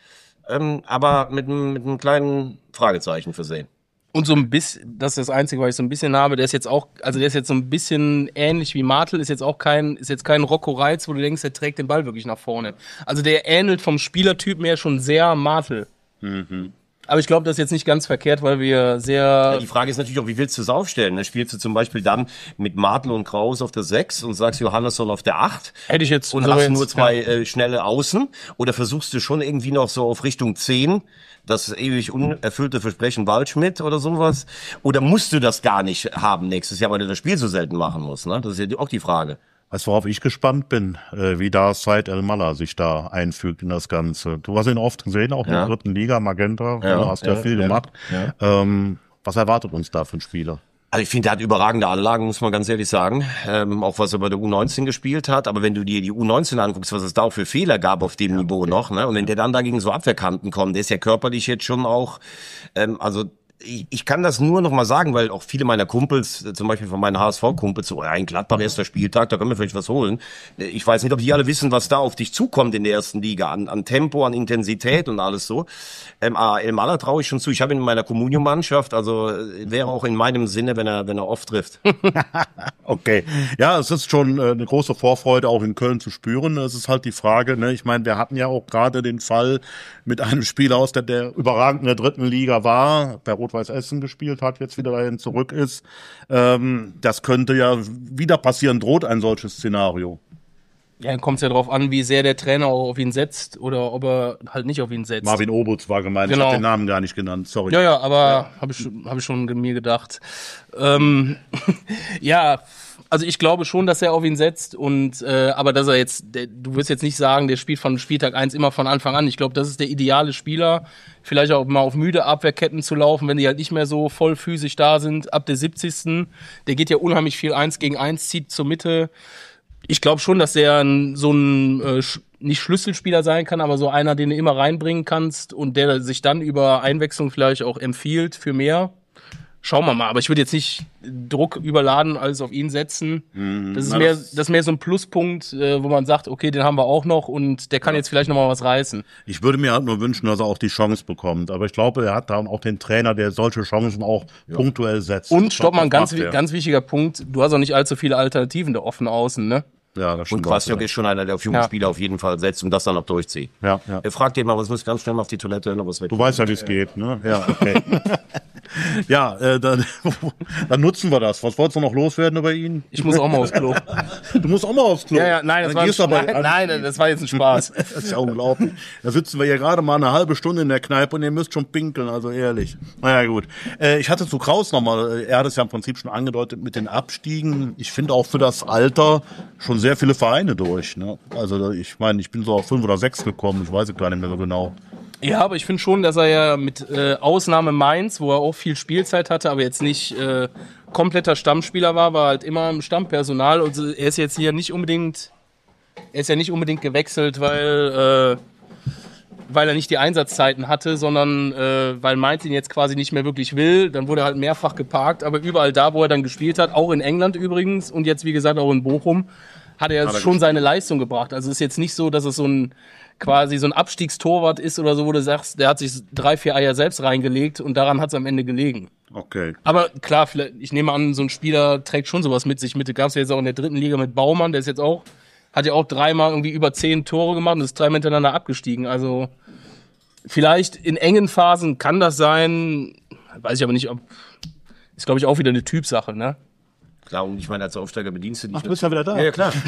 aber mit einem kleinen Fragezeichen versehen. Und so ein bisschen, das ist das Einzige, was ich so ein bisschen habe, der ist jetzt so ein bisschen ähnlich wie Martel, ist jetzt kein Rocco Reitz, wo du denkst, der trägt den Ball wirklich nach vorne. Also der ähnelt vom Spielertyp her schon sehr Martel. Mhm. Aber ich glaube, das ist jetzt nicht ganz verkehrt, weil wir sehr... Ja, die Frage ist natürlich auch, wie willst du es aufstellen? Da spielst du zum Beispiel dann mit Martel und Kraus auf der 6 und sagst Johannesson auf der 8. Hätte ich jetzt... Und hast nur zwei schnelle Außen? Oder versuchst du schon irgendwie noch so auf Richtung 10, das ewig unerfüllte Versprechen Waldschmidt oder sowas? Oder musst du das gar nicht haben nächstes Jahr, weil du das Spiel so selten machen musst? Ne? Das ist ja auch die Frage. Weißt du, worauf ich gespannt bin, wie da Said El-Malla sich da einfügt in das Ganze. Du hast ihn oft gesehen, auch in der 3. Liga, Magenta, du hast ja viel gemacht. Ja. Was erwartet uns da für ein Spieler? Also ich finde, der hat überragende Anlagen, muss man ganz ehrlich sagen. Auch was er bei der U19 gespielt hat. Aber wenn du dir die U19 anguckst, was es da auch für Fehler gab auf dem Niveau noch, ne? Und wenn der dann dagegen so Abwehrkanten kommt, der ist ja körperlich jetzt schon auch, ich kann das nur noch mal sagen, weil auch viele meiner Kumpels, zum Beispiel von meinen HSV-Kumpels, so ein Gladbach erster Spieltag, da können wir vielleicht was holen. Ich weiß nicht, ob die alle wissen, was da auf dich zukommt in der 1. Liga, an Tempo, an Intensität und alles so. El-Malla traue ich schon zu. Ich habe ihn in meiner Communio-Mannschaft, also wäre auch in meinem Sinne, wenn er oft trifft. Okay. Ja, es ist schon eine große Vorfreude, auch in Köln zu spüren. Es ist halt die Frage, ne? Ich meine, wir hatten ja auch gerade den Fall mit einem Spieler der überragend in der 3. Liga war, bei Rot Rot-Weiß Essen gespielt hat, jetzt wieder dahin zurück ist. Das könnte ja wieder passieren, droht ein solches Szenario. Ja, dann kommt es ja darauf an, wie sehr der Trainer auch auf ihn setzt oder ob er halt nicht auf ihn setzt. Marvin Obutz war gemeint, Genau. Ich habe den Namen gar nicht genannt, sorry. Ja, aber hab ich schon mir gedacht. Ja, also ich glaube schon, dass er auf ihn setzt und aber dass er jetzt, du wirst jetzt nicht sagen, der spielt von Spieltag 1 immer von Anfang an. Ich glaube, das ist der ideale Spieler, vielleicht auch mal auf müde Abwehrketten zu laufen, wenn die halt nicht mehr so voll physisch da sind, ab der 70. Der geht ja unheimlich viel 1 gegen 1, zieht zur Mitte. Ich glaube schon, dass der so ein nicht Schlüsselspieler sein kann, aber so einer, den du immer reinbringen kannst und der sich dann über Einwechslung vielleicht auch empfiehlt für mehr. Schauen wir mal, aber ich würde jetzt nicht Druck überladen, alles auf ihn setzen. Das ist mehr so ein Pluspunkt, wo man sagt, okay, den haben wir auch noch und der kann jetzt vielleicht noch mal was reißen. Ich würde mir halt nur wünschen, dass er auch die Chance bekommt. Aber ich glaube, er hat da auch den Trainer, der solche Chancen auch punktuell setzt. Und stopp mal, ein ganz wichtiger Punkt, du hast auch nicht allzu viele Alternativen da offen außen, ne? Ja, das stimmt. Und Kwasniok ist schon einer, der auf junge Spieler auf jeden Fall setzt und das dann auch durchzieht. Ja. Er fragt den mal, was muss ganz schnell mal auf die Toilette, noch was weg. Du weißt ja, wie es geht, ne? Ja, okay. Ja, dann nutzen wir das. Was wolltest du noch loswerden über ihn? Ich muss auch mal aufs Klo. Du musst auch mal aufs Klo. Ja, nein, das war jetzt ein Spaß. Das ist ja unglaublich. Da sitzen wir ja gerade mal eine halbe Stunde in der Kneipe und ihr müsst schon pinkeln, also ehrlich. Naja, gut. Ich hatte zu Kraus nochmal, er hat es ja im Prinzip schon angedeutet mit den Abstiegen. Ich finde auch für das Alter schon sehr viele Vereine durch. Ne? Also ich meine, ich bin so auf 5 oder 6 gekommen, ich weiß es gar nicht mehr so genau. Ja, aber ich finde schon, dass er ja mit Ausnahme Mainz, wo er auch viel Spielzeit hatte, aber jetzt nicht kompletter Stammspieler war halt immer im Stammpersonal. Und er ist jetzt hier nicht unbedingt gewechselt, weil er nicht die Einsatzzeiten hatte, sondern weil Mainz ihn jetzt quasi nicht mehr wirklich will. Dann wurde er halt mehrfach geparkt, aber überall da, wo er dann gespielt hat, auch in England übrigens und jetzt wie gesagt auch in Bochum, hat er schon seine Leistung gebracht. Also es ist jetzt nicht so, dass es quasi so ein Abstiegstorwart ist oder so, wo du sagst, der hat sich 3-4 Eier selbst reingelegt und daran hat es am Ende gelegen. Okay. Aber klar, ich nehme an, so ein Spieler trägt schon sowas mit sich. Gab es ja jetzt auch in der 3. Liga mit Baumann, der ist jetzt auch, hat ja auch 3-mal irgendwie über 10 Tore gemacht und ist 3 miteinander abgestiegen. Also vielleicht in engen Phasen kann das sein, weiß ich aber nicht, ist glaube ich auch wieder eine Typsache, ne? Klar, und ich meine, als Aufsteiger bedienst du dich. Ach, du bist ja wieder da. Ja, klar.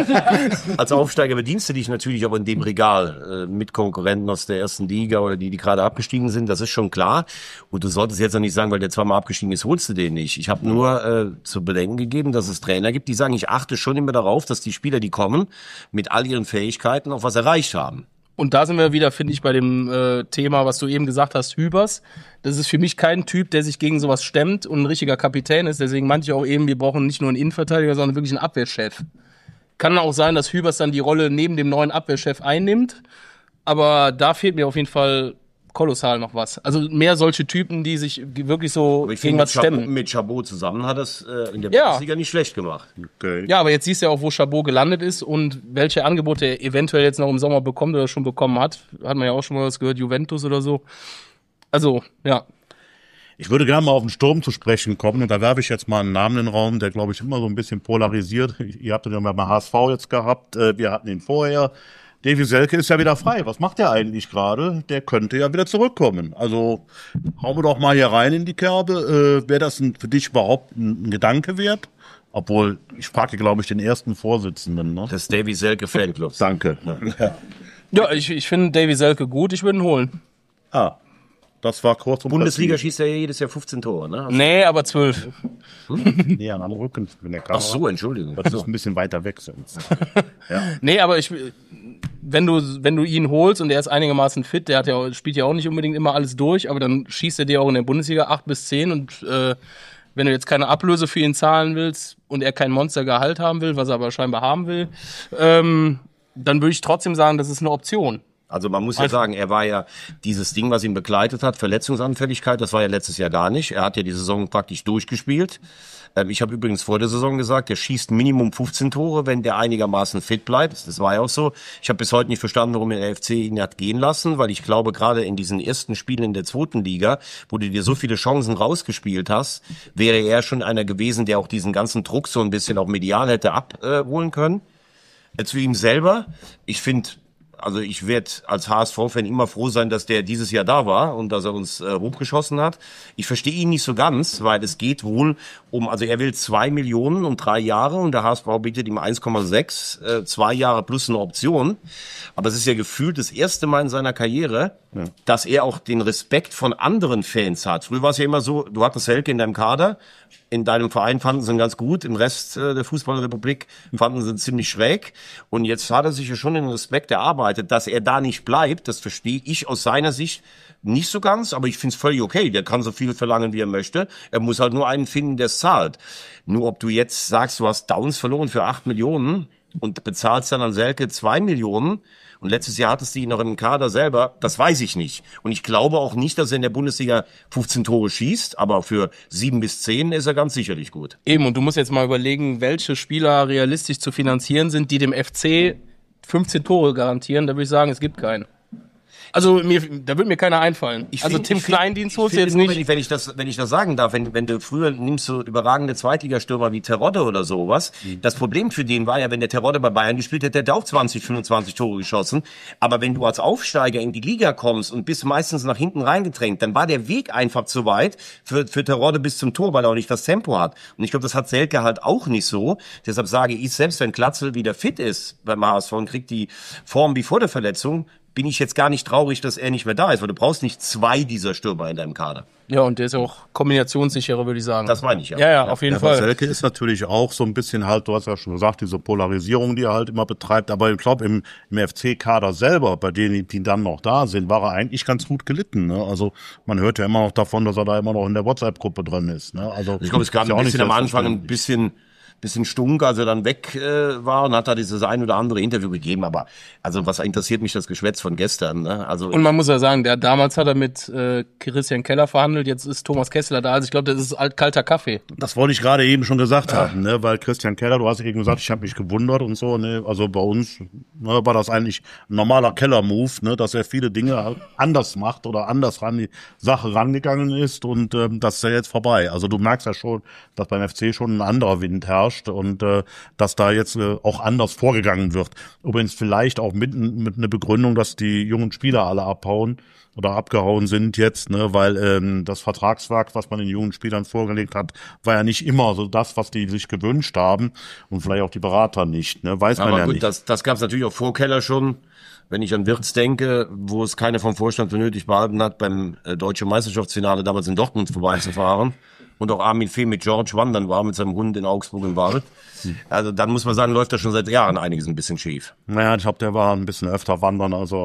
Als Aufsteiger bedienst du dich natürlich auch in dem Regal mit Konkurrenten aus der 1. Liga oder die gerade abgestiegen sind. Das ist schon klar. Und du solltest jetzt noch nicht sagen, weil der zweimal abgestiegen ist, holst du den nicht. Ich habe nur zu bedenken gegeben, dass es Trainer gibt, die sagen, ich achte schon immer darauf, dass die Spieler, die kommen, mit all ihren Fähigkeiten auch was erreicht haben. Und da sind wir wieder, finde ich, bei dem Thema, was du eben gesagt hast, Hübers. Das ist für mich kein Typ, der sich gegen sowas stemmt und ein richtiger Kapitän ist. Deswegen meinte ich auch eben, wir brauchen nicht nur einen Innenverteidiger, sondern wirklich einen Abwehrchef. Kann auch sein, dass Hübers dann die Rolle neben dem neuen Abwehrchef einnimmt. Aber da fehlt mir auf jeden Fall kolossal noch was. Also mehr solche Typen, die sich wirklich so gegen was stemmen. Mit Chabot zusammen hat es in der Bundesliga nicht schlecht gemacht. Okay. Ja, aber jetzt siehst du ja auch, wo Chabot gelandet ist und welche Angebote er eventuell jetzt noch im Sommer bekommt oder schon bekommen hat. Hat man ja auch schon mal was gehört, Juventus oder so. Also, ja. Ich würde gerne mal auf den Sturm zu sprechen kommen und da werfe ich jetzt mal einen Namen in den Raum, der glaube ich immer so ein bisschen polarisiert. Ihr habt den ja mal bei HSV jetzt gehabt, wir hatten ihn vorher. Davy Selke ist ja wieder frei. Was macht der eigentlich gerade? Der könnte ja wieder zurückkommen. Also hauen wir doch mal hier rein in die Kerbe. Wäre das für dich überhaupt ein Gedanke wert? Obwohl, ich frage, glaube ich, den ersten Vorsitzenden. Ne? Das Davy Selke Fanclubs. Danke. Ja, ich finde Davy Selke gut. Ich würde ihn holen. Das war kurz und Bundesliga schießt ja jedes Jahr 15 Tore, ne? Nee, aber 12. Nee, an den Rücken in der Kamera. Ach so, Entschuldigung. Das ist ein bisschen weiter weg. Ja. Nee, aber wenn du ihn holst und er ist einigermaßen fit, spielt ja auch nicht unbedingt immer alles durch, aber dann schießt er dir auch in der Bundesliga 8 bis 10 und wenn du jetzt keine Ablöse für ihn zahlen willst und er kein Monstergehalt haben will, was er aber scheinbar haben will, dann würde ich trotzdem sagen, das ist eine Option. Also man muss ja sagen, er war ja dieses Ding, was ihn begleitet hat, Verletzungsanfälligkeit, das war ja letztes Jahr gar nicht. Er hat ja die Saison praktisch durchgespielt. Ich habe übrigens vor der Saison gesagt, er schießt Minimum 15 Tore, wenn der einigermaßen fit bleibt. Das war ja auch so. Ich habe bis heute nicht verstanden, warum der FC ihn hat gehen lassen, weil ich glaube, gerade in diesen ersten Spielen in der 2. Liga, wo du dir so viele Chancen rausgespielt hast, wäre er schon einer gewesen, der auch diesen ganzen Druck so ein bisschen auch medial hätte abholen können. Zu ihm selber, ich finde, Also ich werde als HSV-Fan immer froh sein, dass der dieses Jahr da war und dass er uns hochgeschossen hat. Ich verstehe ihn nicht so ganz, weil es geht wohl also er will 2 Millionen und 3 Jahre und der HSV bietet ihm 1,6, 2 Jahre plus eine Option. Aber es ist ja gefühlt das erste Mal in seiner Karriere, dass er auch den Respekt von anderen Fans hat. Früher war es ja immer so, du hattest Selke in deinem Kader, in deinem Verein fanden sie ihn ganz gut, im Rest der Fußballrepublik fanden sie ihn ziemlich schräg. Und jetzt hat er sich ja schon den Respekt erarbeitet, dass er da nicht bleibt. Das verstehe ich aus seiner Sicht nicht so ganz, aber ich finde es völlig okay. Der kann so viel verlangen, wie er möchte. Er muss halt nur einen finden, der es zahlt. Nur ob du jetzt sagst, du hast Downs verloren für 8 Millionen und bezahlst dann an Selke 2 Millionen und letztes Jahr hattest du ihn noch im Kader selber, das weiß ich nicht. Und ich glaube auch nicht, dass er in der Bundesliga 15 Tore schießt, aber für 7 bis 10 ist er ganz sicherlich gut. Eben, und du musst jetzt mal überlegen, welche Spieler realistisch zu finanzieren sind, die dem FC 15 Tore garantieren. Da würde ich sagen, es gibt keinen. Also da wird mir keiner einfallen. Tim Kleindienst holst du jetzt nur, nicht. Wenn ich das sagen darf, wenn du früher nimmst so überragende Zweitligastürmer wie Terodde oder sowas, das Problem für den war ja, wenn der Terodde bei Bayern gespielt hätte, hätte er auch 20, 25 Tore geschossen. Aber wenn du als Aufsteiger in die Liga kommst und bist meistens nach hinten reingedrängt, dann war der Weg einfach zu weit für Terodde bis zum Tor, weil er auch nicht das Tempo hat. Und ich glaube, das hat Selke halt auch nicht so. Deshalb sage ich, selbst wenn Glatzel wieder fit ist beim HSV und kriegt die Form wie vor der Verletzung, bin ich jetzt gar nicht traurig, dass er nicht mehr da ist, weil du brauchst nicht 2 dieser Stürmer in deinem Kader. Ja, und der ist auch kombinationssicherer, würde ich sagen. Das meine ich, ja. Ja, auf jeden Fall. Selke ist natürlich auch so ein bisschen halt, du hast ja schon gesagt, diese Polarisierung, die er halt immer betreibt, aber ich glaube, im FC-Kader selber, bei denen, die dann noch da sind, war er eigentlich ganz gut gelitten, ne? Also, man hört ja immer noch davon, dass er da immer noch in der WhatsApp-Gruppe drin ist, ne? Also, ich glaube, es gab ein bisschen am Anfang ein bisschen stunk, als er dann weg war und hat da dieses ein oder andere Interview gegeben, aber also was interessiert mich das Geschwätz von gestern, ne? Also und man muss ja sagen, damals hat er mit Christian Keller verhandelt, jetzt ist Thomas Kessler da, also ich glaube, das ist kalter Kaffee. Das wollte ich gerade eben schon gesagt haben, ne? Weil Christian Keller, du hast eben gesagt, ich habe mich gewundert und so, ne? Also bei uns war das eigentlich ein normaler Keller-Move, ne? Dass er viele Dinge anders macht oder anders ran die Sache rangegangen ist und das ist ja jetzt vorbei. Also du merkst ja schon, dass beim FC schon ein anderer Wind herrscht und dass da jetzt auch anders vorgegangen wird. Übrigens vielleicht auch mit einer Begründung, dass die jungen Spieler alle abhauen oder abgehauen sind jetzt, ne, weil das Vertragswerk, was man den jungen Spielern vorgelegt hat, war ja nicht immer so das, was die sich gewünscht haben und vielleicht auch die Berater nicht, ne, weiß man ja gut, nicht. Das gab es natürlich auch vor Keller schon. Wenn ich an Wirtz denke, wo es keiner vom Vorstand für nötig behalten hat, beim deutschen Meisterschaftsfinale damals in Dortmund vorbeizufahren. Und auch Armin Fee mit George wandern war mit seinem Hund in Augsburg im Wald. Also dann muss man sagen, läuft da schon seit Jahren einiges ein bisschen schief. Naja, ich glaube, der war ein bisschen öfter wandern, als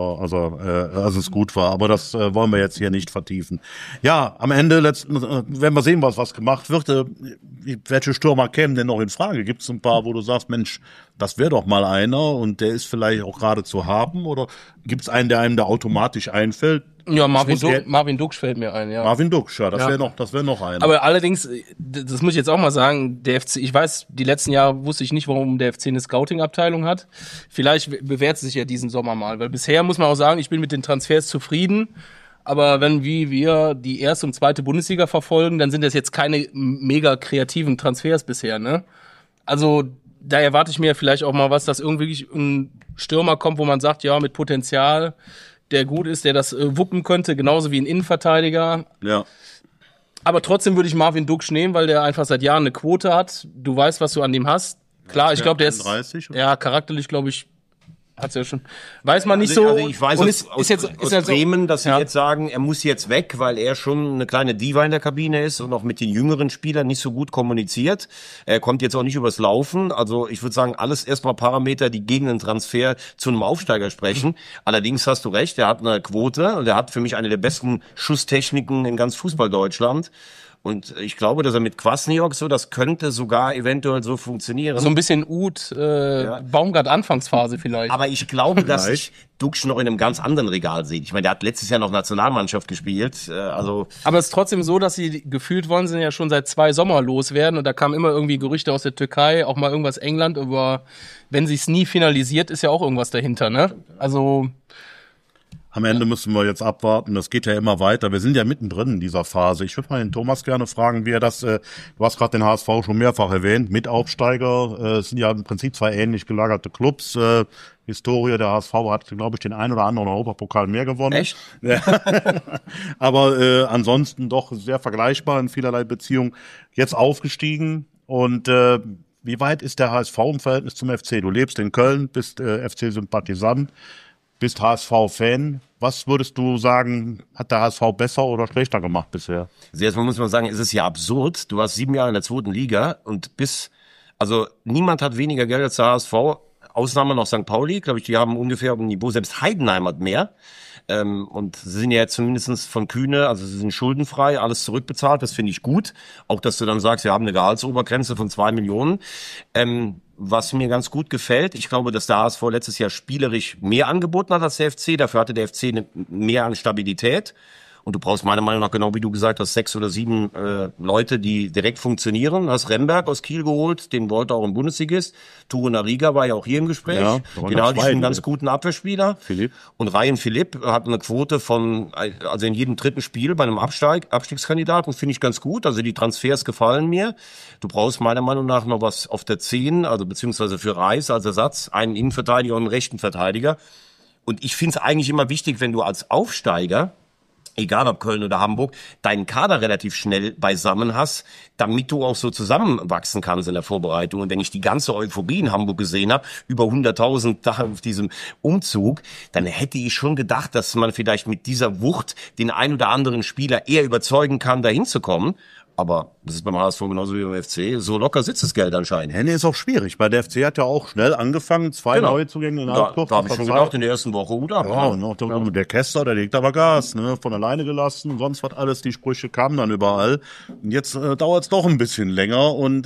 es gut war. Aber das wollen wir jetzt hier nicht vertiefen. Ja, am Ende werden wir sehen, was gemacht wird. Welche Stürmer kämen denn noch in Frage? Gibt es ein paar, wo du sagst, Mensch, das wäre doch mal einer und der ist vielleicht auch gerade zu haben? Oder gibt es einen, der einem da automatisch einfällt? Ja, Marvin Duksch fällt mir ein, ja. Marvin Duksch, ja, das wäre noch einer. Aber allerdings, das muss ich jetzt auch mal sagen, der FC, ich weiß, die letzten Jahre wusste ich nicht, warum der FC eine Scouting-Abteilung hat. Vielleicht bewährt es sich ja diesen Sommer mal, weil bisher muss man auch sagen, ich bin mit den Transfers zufrieden. Aber wenn wir die erste und zweite Bundesliga verfolgen, dann sind das jetzt keine mega kreativen Transfers bisher, ne? Also, da erwarte ich mir vielleicht auch mal was, dass irgendwie ein Stürmer kommt, wo man sagt, ja, mit Potenzial, der gut ist, der das wuppen könnte, genauso wie ein Innenverteidiger. Ja. Aber trotzdem würde ich Marvin Duksch nehmen, weil der einfach seit Jahren eine Quote hat. Du weißt, was du an dem hast. Klar, ich glaube, der ist 30, ja charakterlich, glaube ich, hat's ja schon. Weiß man nicht so. Also ich weiß aus Bremen, dass sie jetzt sagen, er muss jetzt weg, weil er schon eine kleine Diva in der Kabine ist und auch mit den jüngeren Spielern nicht so gut kommuniziert. Er kommt jetzt auch nicht übers Laufen. Also ich würde sagen, alles erstmal Parameter, die gegen einen Transfer zu einem Aufsteiger sprechen. Allerdings hast du recht, er hat eine Quote und er hat für mich eine der besten Schusstechniken in ganz Fußball-Deutschland. Und ich glaube, dass er mit Kwasniok das könnte sogar eventuell so funktionieren. So ein bisschen Baumgart-Anfangsphase vielleicht. Aber ich glaube, dass ich Duksch noch in einem ganz anderen Regal sehe. Ich meine, der hat letztes Jahr noch Nationalmannschaft gespielt. Aber es ist trotzdem so, dass sie gefühlt wollen, sind ja schon seit 2 Sommer loswerden. Und da kamen immer irgendwie Gerüchte aus der Türkei, auch mal irgendwas England. Aber wenn sich's nie finalisiert, ist ja auch irgendwas dahinter, ne? Also Am Ende müssen wir jetzt abwarten. Das geht ja immer weiter. Wir sind ja mittendrin in dieser Phase. Ich würde mal den Thomas gerne fragen, wie er das, du hast gerade den HSV schon mehrfach erwähnt, Mitaufsteiger, es sind ja im Prinzip zwei ähnlich gelagerte Clubs. Historie, der HSV hat, glaube ich, den einen oder anderen Europapokal mehr gewonnen. Echt? Ja. Aber ansonsten doch sehr vergleichbar in vielerlei Beziehungen. Jetzt aufgestiegen und wie weit ist der HSV im Verhältnis zum FC? Du lebst in Köln, bist FC-Sympathisant, bist HSV-Fan. Was würdest du sagen, hat der HSV besser oder schlechter gemacht bisher? Also erstmal muss man sagen, es ist ja absurd. Du warst 7 Jahre in der 2. Liga und also niemand hat weniger Geld als der HSV. Ausnahme noch St. Pauli, glaube ich, die haben ungefähr auf dem Niveau, selbst Heidenheim hat mehr. Und sie sind ja jetzt zumindest von Kühne, also sie sind schuldenfrei, alles zurückbezahlt, das finde ich gut. Auch, dass du dann sagst, wir haben eine Gehaltsobergrenze von 2 Millionen. Was mir ganz gut gefällt, ich glaube, dass der HSV letztes Jahr spielerisch mehr angeboten hat als der FC. Dafür hatte der FC mehr an Stabilität. Und du brauchst meiner Meinung nach, genau wie du gesagt hast, 6 oder 7 Leute, die direkt funktionieren. Du hast Remberg aus Kiel geholt, den wollte auch ein Bundesligist. Turo Nariga war ja auch hier im Gespräch. Ja, den hatte ich einen ganz guten Abwehrspieler. Philipp. Und Ryan Philipp hat eine Quote von, also in jedem 3. Spiel bei einem Abstiegskandidaten, finde ich ganz gut. Also die Transfers gefallen mir. Du brauchst meiner Meinung nach noch was auf der 10, also beziehungsweise für Reis als Ersatz, einen Innenverteidiger und einen rechten Verteidiger. Und ich finde es eigentlich immer wichtig, wenn du als Aufsteiger, egal ob Köln oder Hamburg, deinen Kader relativ schnell beisammen hast, damit du auch so zusammenwachsen kannst in der Vorbereitung. Und wenn ich die ganze Euphorie in Hamburg gesehen habe, über 100.000 da auf diesem Umzug, dann hätte ich schon gedacht, dass man vielleicht mit dieser Wucht den ein oder anderen Spieler eher überzeugen kann, dahin zu kommen. Aber das ist beim HSV genauso wie beim FC. So locker sitzt das Geld anscheinend. Henne ist auch schwierig, weil der FC hat ja auch schnell angefangen, 2 Neuzugänge in Da habe ich schon gedacht, in der ersten Woche gut ab. Ja, und auch der Kessler, der legt aber Gas, ne? Von alleine gelassen, sonst was alles, die Sprüche kamen dann überall. Und jetzt dauert es doch ein bisschen länger und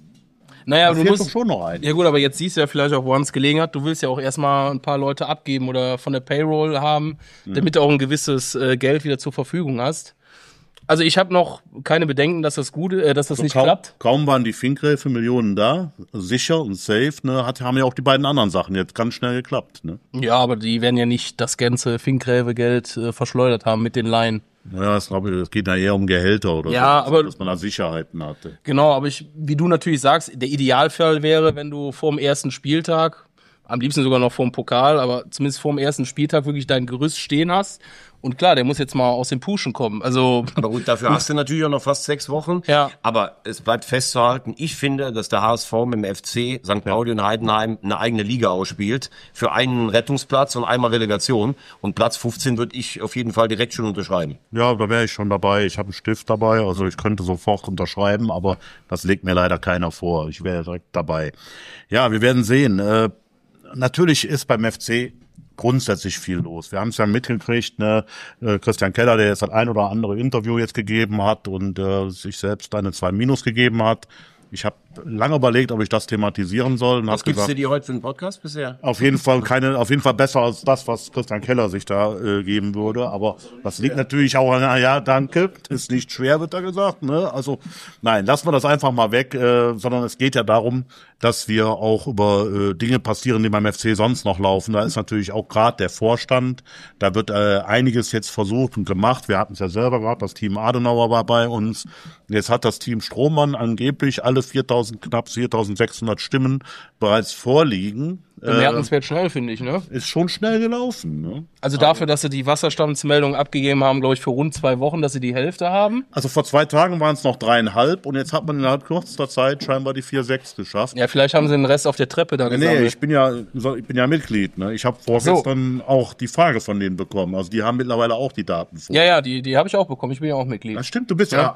naja, du musst doch schon noch ein. Ja gut, aber jetzt siehst du ja vielleicht auch, woran es gelegen hat. Du willst ja auch erstmal ein paar Leute abgeben oder von der Payroll haben, damit du auch ein gewisses Geld wieder zur Verfügung hast. Also ich habe noch keine Bedenken, dass das nicht klappt. Kaum waren die Finkgräfe Millionen da, sicher und safe, ne, haben ja auch die beiden anderen Sachen jetzt ganz schnell geklappt, ne? Ja, aber die werden ja nicht das ganze Finkgräfe-Geld verschleudert haben mit den Laien. Naja, das geht ja eher um Gehälter oder ja, so, aber dass man da Sicherheiten hatte. Genau, aber wie du natürlich sagst, der Idealfall wäre, wenn du vor dem ersten Spieltag, am liebsten sogar noch vor dem Pokal, aber zumindest vor dem ersten Spieltag wirklich dein Gerüst stehen hast. Und klar, der muss jetzt mal aus dem Puschen kommen. Also, aber gut, dafür hast du natürlich auch noch fast 6 Wochen. Ja. Aber es bleibt festzuhalten, ich finde, dass der HSV mit dem FC St. Pauli und Heidenheim eine eigene Liga ausspielt. Für einen Rettungsplatz und einmal Relegation. Und Platz 15 würde ich auf jeden Fall direkt schon unterschreiben. Ja, da wäre ich schon dabei. Ich habe einen Stift dabei, also ich könnte sofort unterschreiben, aber das legt mir leider keiner vor. Ich wäre direkt dabei. Ja, wir werden sehen. Natürlich ist beim FC grundsätzlich viel los. Wir haben es ja mitgekriegt, ne? Christian Keller, der jetzt das ein oder andere Interview jetzt gegeben hat und sich selbst eine 2- gegeben hat. Ich habe lange überlegt, ob ich das thematisieren soll. Was gibt's dir heute für einen Podcast bisher? Auf jeden Fall besser als das, was Christian Keller sich da geben würde. Aber das liegt natürlich auch an, ja, danke, ist nicht schwer, wird da gesagt, ne? Also, nein, lassen wir das einfach mal weg, sondern es geht ja darum, dass wir auch über Dinge passieren, die beim FC sonst noch laufen. Da ist natürlich auch gerade der Vorstand, da wird einiges jetzt versucht und gemacht. Wir hatten es ja selber gerade, das Team Adenauer war bei uns. Jetzt hat das Team Strohmann angeblich alle knapp 4.600 Stimmen bereits vorliegen. Bemerkenswert schnell, finde ich, ne? Ist schon schnell gelaufen, ne? Also dafür, dass sie die Wasserstandsmeldung abgegeben haben, glaube ich, für rund 2 Wochen, dass sie die Hälfte haben. Also vor 2 Tagen waren es noch 3,5 und jetzt hat man innerhalb kürzester Zeit scheinbar die 4,6 geschafft. Ja, vielleicht haben sie den Rest auf der Treppe da gesammelt. Nee, ich bin ja Mitglied, ne? Ich habe vorgestern auch die Frage von denen bekommen. Also die haben mittlerweile auch die Daten vor. Ja, die habe ich auch bekommen. Ich bin ja auch Mitglied. Das stimmt, du bist ja.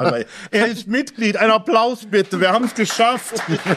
Er ist Mitglied. Ein Applaus bitte. Wir haben es geschafft.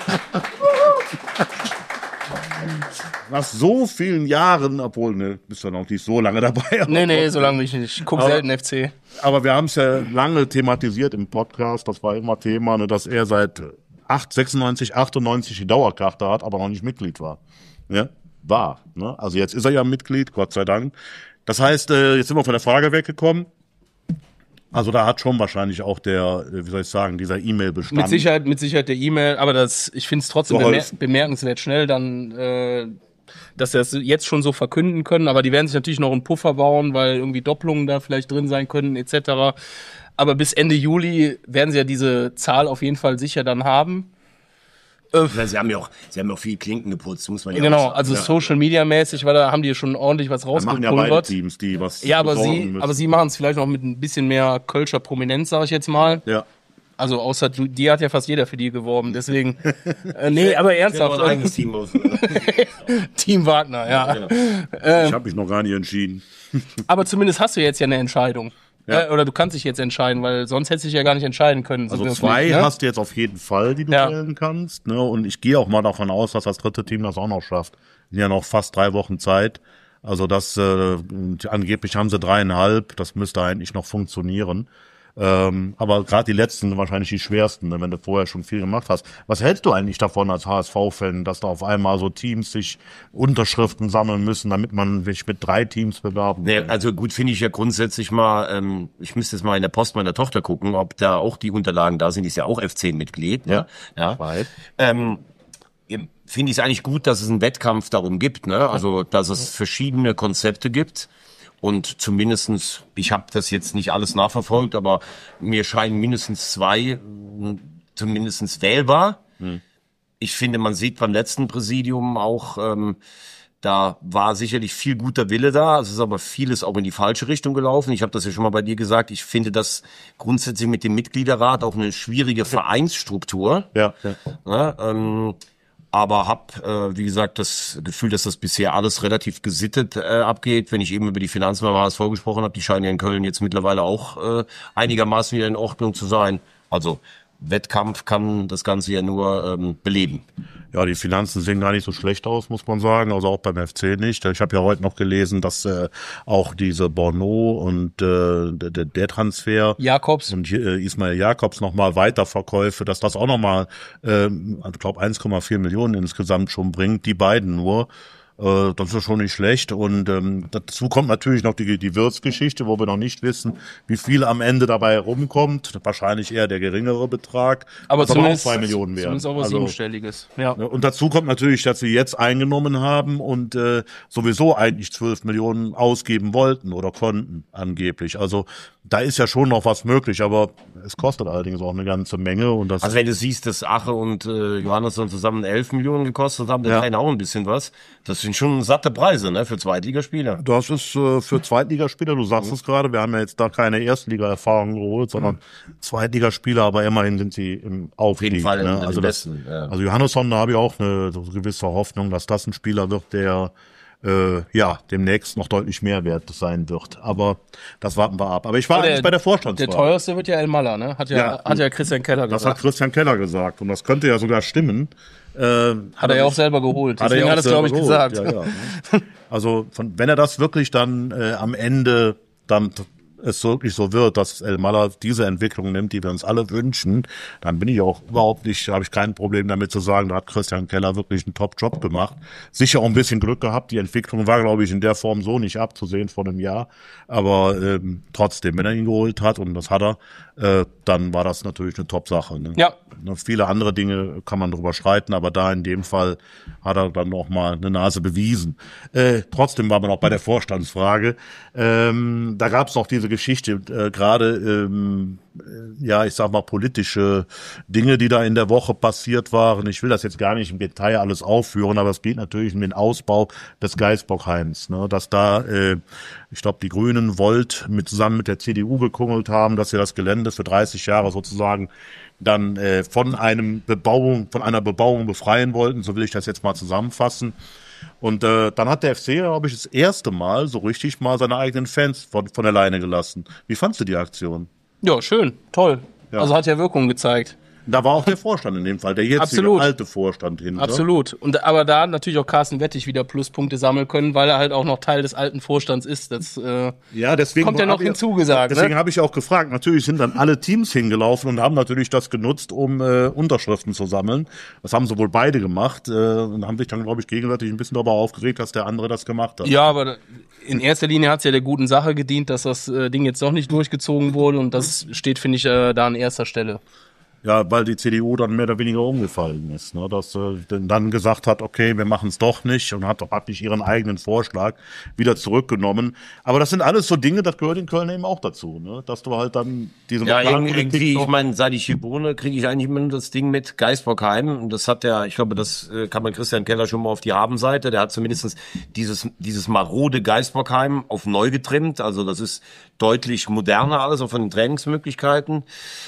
Nach so vielen Jahren, obwohl, ne, bist du noch nicht so lange dabei. Nee, so lange nicht. Ich gucke selten FC. Aber wir haben es ja lange thematisiert im Podcast. Das war immer Thema, ne, dass er seit 96, 98 die Dauerkarte hat, aber noch nicht Mitglied war. Ja, war. Ne? Also jetzt ist er ja Mitglied, Gott sei Dank. Das heißt, jetzt sind wir von der Frage weggekommen. Also da hat schon wahrscheinlich auch dieser E-Mail-Bestand. Mit Sicherheit der E-Mail, aber ich finde es trotzdem bemerkenswert schnell dann dass sie das jetzt schon so verkünden können, aber die werden sich natürlich noch einen Puffer bauen, weil irgendwie Doppelungen da vielleicht drin sein können, etc. Aber bis Ende Juli werden sie ja diese Zahl auf jeden Fall sicher dann haben. Sie haben ja auch viel Klinken geputzt, muss man ja Genau, auch sagen. also Social Media mäßig, weil da haben die schon ordentlich was machen ja beide rausgepulvert. Teams, die was Ja, aber besorgen müssen. sie machen es vielleicht noch mit ein bisschen mehr Kölscher Prominenz, sag ich jetzt mal. Ja. Also außer die hat ja fast jeder für die geworben, deswegen nee, aber ernsthaft. ein eigenes Team aus. Team Wagner, ja. Ich habe mich noch gar nicht entschieden. Aber zumindest hast du jetzt ja eine Entscheidung. Ja. Oder du kannst dich jetzt entscheiden, weil sonst hättest du dich ja gar nicht entscheiden können. Also wirklich, 2 ne? hast du jetzt auf jeden Fall, die du Ja. wählen kannst. Ne? Und ich gehe auch mal davon aus, dass das dritte Team das auch noch schafft. Sind ja noch fast 3 Wochen Zeit. Also das angeblich haben sie 3,5. Das müsste eigentlich noch funktionieren. Aber gerade die letzten sind wahrscheinlich die schwersten, ne, wenn du vorher schon viel gemacht hast. Was hältst du eigentlich davon als HSV-Fan, dass da auf einmal so Teams sich Unterschriften sammeln müssen, damit man sich mit 3 Teams bewerben kann? Nee, also gut finde ich ja grundsätzlich mal, ich müsste jetzt mal in der Post meiner Tochter gucken, ob da auch die Unterlagen da sind. Die ist ja auch F10-Mitglied. Ne? Ja. Finde ich es eigentlich gut, dass es einen Wettkampf darum gibt, ne? Also dass es verschiedene Konzepte gibt. Und zumindestens, ich habe das jetzt nicht alles nachverfolgt, aber mir scheinen mindestens 2 zumindestens wählbar. Ich finde, man sieht beim letzten Präsidium auch, da war sicherlich viel guter Wille da. Es ist aber vieles auch in die falsche Richtung gelaufen. Ich habe das ja schon mal bei dir gesagt. Ich finde das grundsätzlich mit dem Mitgliederrat auch eine schwierige Vereinsstruktur. Ja. Aber habe, wie gesagt, das Gefühl, dass das bisher alles relativ gesittet abgeht. Wenn ich eben über die Finanzen beim HSV gesprochen habe, die scheinen ja in Köln jetzt mittlerweile auch einigermaßen wieder in Ordnung zu sein. Also Wettkampf kann das Ganze ja nur beleben. Ja, die Finanzen sehen gar nicht so schlecht aus, muss man sagen. Also auch beim FC nicht. Ich habe ja heute noch gelesen, dass auch diese Borneau und der Transfer Jakobs und Ismail Jakobs nochmal Weiterverkäufe, dass das auch nochmal, ich glaube 1,4 Millionen insgesamt schon bringt, die beiden nur. Das ist schon nicht schlecht. Und dazu kommt natürlich noch die Wirtsgeschichte, wo wir noch nicht wissen, wie viel am Ende dabei rumkommt. Wahrscheinlich eher der geringere Betrag. aber zumindest auch 2 Millionen werden. Zumindest auch was Siebenstelliges. Ja. Und dazu kommt natürlich, dass sie jetzt eingenommen haben und sowieso eigentlich 12 Millionen ausgeben wollten oder konnten angeblich. Also da ist ja schon noch was möglich, aber es kostet allerdings auch eine ganze Menge. Und das Also wenn du siehst, dass Ache und Johannesson zusammen 11 Millionen gekostet haben, der Trainer auch ein bisschen was. Das sind schon satte Preise, ne, für Zweitligaspieler. Das ist für Zweitligaspieler, du sagst es gerade, wir haben ja jetzt da keine Erstliga-Erfahrung geholt, sondern Zweitligaspieler, aber immerhin sind sie im Aufstieg. Auf jeden Fall ne? Also, Besten, ja. Also Johannesson, da habe ich auch eine so gewisse Hoffnung, dass das ein Spieler wird, der demnächst noch deutlich mehr wert sein wird. Aber das warten wir ab. Aber ich war eigentlich bei der Vorstandswahl. Der teuerste wird ja El Malla, ne? Hat ja Christian Keller Das gesagt. hat Christian Keller gesagt und das könnte ja sogar stimmen. Hat er ja auch selber geholt. Hat er Deswegen ja hat er es, glaube ich, selber gesagt. geholt, ja. Also wenn er das wirklich dann am Ende dann es wirklich so wird, dass El Malla diese Entwicklung nimmt, die wir uns alle wünschen, dann bin ich auch habe ich kein Problem damit zu sagen, da hat Christian Keller wirklich einen Top-Job gemacht. Sicher auch ein bisschen Glück gehabt. Die Entwicklung war, glaube ich, in der Form so nicht abzusehen vor einem Jahr. Aber trotzdem, wenn er ihn geholt hat, und das hat er, dann war das natürlich eine Top-Sache. Ne? Ja. Viele andere Dinge kann man drüber streiten, aber da in dem Fall hat er dann noch mal eine Nase bewiesen. Trotzdem waren wir noch bei der Vorstandsfrage. Da gab es noch diese Geschichte, gerade ich sag mal politische Dinge, die da in der Woche passiert waren. Ich will das jetzt gar nicht im Detail alles aufführen, aber es geht natürlich um den Ausbau des Geisbockheims, ne? Dass da, ich glaube, die Grünen zusammen mit der CDU gekungelt haben, dass sie das Gelände für 30 Jahre sozusagen dann von einer Bebauung befreien wollten. So will ich das jetzt mal zusammenfassen. Und dann hat der FC, glaube ich, das erste Mal so richtig mal seine eigenen Fans von alleine gelassen. Wie fandst du die Aktion? Ja, schön, toll. Ja. Also hat ja Wirkung gezeigt. Da war auch der Vorstand in dem Fall, der jetzige Absolut. alte Vorstand hinter. Absolut. Aber da natürlich auch Carsten Wettig wieder Pluspunkte sammeln können, weil er halt auch noch Teil des alten Vorstands ist. Das Deswegen kommt ja noch hinzugesagt. Deswegen habe ich auch gefragt. Natürlich sind dann alle Teams hingelaufen und haben natürlich das genutzt, um Unterschriften zu sammeln. Das haben sie wohl beide gemacht und haben sich dann, glaube ich, gegenseitig ein bisschen darüber aufgeregt, dass der andere das gemacht hat. Ja, aber in erster Linie hat es ja der guten Sache gedient, dass das Ding jetzt doch nicht durchgezogen wurde und das steht, finde ich, da an erster Stelle. Ja, weil die CDU dann mehr oder weniger umgefallen ist, ne? Dass dann gesagt hat, okay, wir machen es doch nicht und hat praktisch ihren eigenen Vorschlag wieder zurückgenommen. Aber das sind alles so Dinge, das gehört in Köln eben auch dazu, ne? Dass du halt dann diese Ja, Lokalpolitik irgendwie, noch- ich meine, seit ich hier wohne, kriege ich eigentlich immer nur das Ding mit Geisbockheim. Und das hat der, ich glaube, das kann man Christian Keller schon mal auf die Habenseite. Der hat zumindest dieses marode Geisbockheim auf neu getrimmt. Also das ist deutlich moderner alles, auch von den Trainingsmöglichkeiten.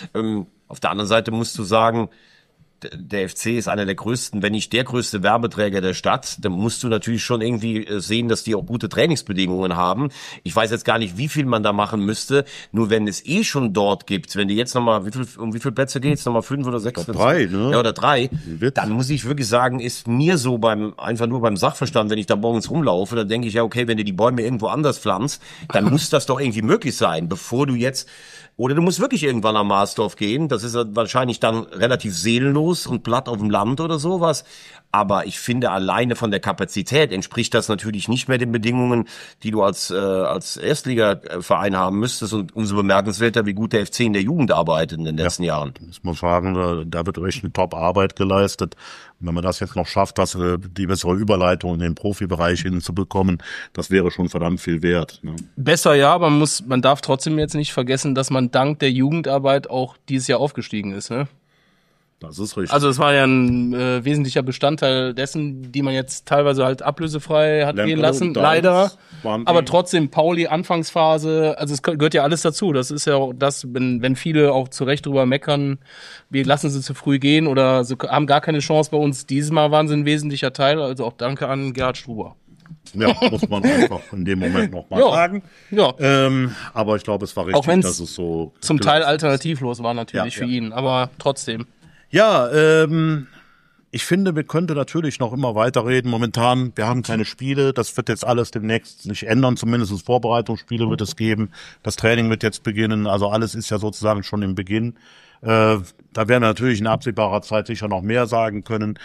Auf der anderen Seite musst du sagen, der FC ist einer der größten, wenn nicht der größte Werbeträger der Stadt. Dann musst du natürlich schon irgendwie sehen, dass die auch gute Trainingsbedingungen haben. Ich weiß jetzt gar nicht, wie viel man da machen müsste. Nur wenn es schon dort gibt, wenn die jetzt nochmal, um wie viele Plätze geht's? Nochmal 5 oder 6? 3, ne? Ja, oder 3. Witz. Dann muss ich wirklich sagen, ist mir so einfach nur beim Sachverstand, wenn ich da morgens rumlaufe, dann denke ich ja, okay, wenn du die Bäume irgendwo anders pflanzt, dann muss das doch irgendwie möglich sein, bevor du jetzt. Oder du musst wirklich irgendwann am Marsdorf gehen. Das ist wahrscheinlich dann relativ seelenlos und platt auf dem Land oder sowas. Aber ich finde, alleine von der Kapazität entspricht das natürlich nicht mehr den Bedingungen, die du als Erstligaverein haben müsstest. Und umso bemerkenswerter, wie gut der FC in der Jugend arbeitet in den letzten Jahren. Ich muss sagen, da wird echt eine Top-Arbeit geleistet. Und wenn man das jetzt noch schafft, die bessere Überleitung in den Profibereich hinzubekommen, das wäre schon verdammt viel wert. Ne? Besser ja, aber man darf trotzdem jetzt nicht vergessen, dass man dank der Jugendarbeit auch dieses Jahr aufgestiegen ist, ne? Das ist richtig. Also es war ja ein wesentlicher Bestandteil dessen, die man jetzt teilweise halt ablösefrei hat gehen lassen, leider. Aber trotzdem, Pauli, Anfangsphase, also es gehört ja alles dazu. Das ist ja auch das, wenn viele auch zu Recht drüber meckern, wir lassen sie zu früh gehen oder sie haben gar keine Chance bei uns. Dieses Mal waren sie ein wesentlicher Teil, also auch danke an Gerhard Struber. Ja, muss man einfach in dem Moment nochmal sagen. Ja. Aber ich glaube, es war richtig, Auch wenn's dass es so zum Teil alternativlos war natürlich für ihn, aber trotzdem. Ja, ich finde, wir könnten natürlich noch immer weiterreden. Momentan, wir haben keine Spiele. Das wird jetzt alles demnächst sich ändern. Zumindest Vorbereitungsspiele wird es geben. Das Training wird jetzt beginnen. Also alles ist ja sozusagen schon im Beginn. Da werden wir natürlich in absehbarer Zeit sicher noch mehr sagen können.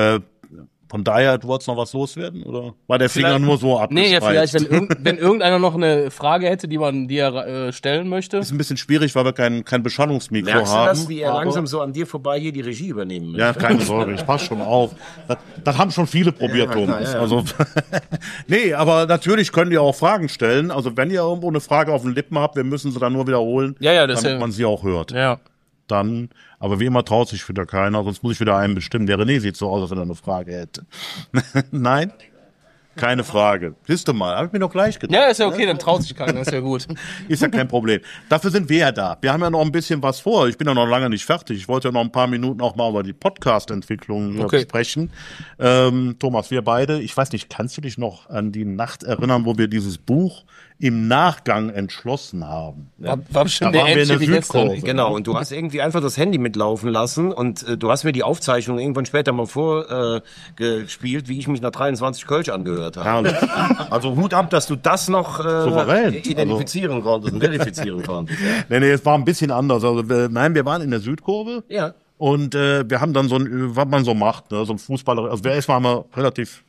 Von daher, du wolltest noch was loswerden, oder war der Finger nur so abgespreizt? Nee, ja, vielleicht, wenn irgendeiner noch eine Frage hätte, die er stellen möchte. Ist ein bisschen schwierig, weil wir kein Beschallungsmikro Merkst du haben. das, wie er langsam so an dir vorbei hier die Regie übernehmen möchte? Ja, keine Sorge, ich passe schon auf. Das haben schon viele probiert, Thomas. Ja. Also, nee, aber natürlich könnt ihr auch Fragen stellen. Also wenn ihr irgendwo eine Frage auf den Lippen habt, wir müssen sie dann nur wiederholen, damit man sie auch hört. Ja. Dann, aber wie immer traut sich wieder keiner, sonst muss ich wieder einen bestimmen. Der René sieht so aus, als wenn er eine Frage hätte. Nein? Keine Frage. Siehst du mal, habe ich mir doch gleich gedacht. Ja, ist ja okay, dann traut sich keiner, ist ja gut. Ist ja kein Problem. Dafür sind wir ja da. Wir haben ja noch ein bisschen was vor. Ich bin ja noch lange nicht fertig. Ich wollte ja noch ein paar Minuten auch mal über die Podcast-Entwicklung sprechen. Thomas, wir beide, ich weiß nicht, kannst du dich noch an die Nacht erinnern, wo wir dieses Buch im Nachgang entschlossen haben? War bestimmt Da waren wir in der wie gestern. Südkurve. Genau, und du hast irgendwie einfach das Handy mitlaufen lassen und du hast mir die Aufzeichnung irgendwann später mal vorgespielt, wie ich mich nach 23 Kölsch angehört habe. Herrlich. Also Hut ab, dass du das noch Souverän. identifizieren konntest und verifizieren konntest. Nee, es war ein bisschen anders. Also, wir waren in der Südkurve. Ja. Und wir haben dann was man so macht, ne, so ein Fußballer, also wir erstmal haben wir relativ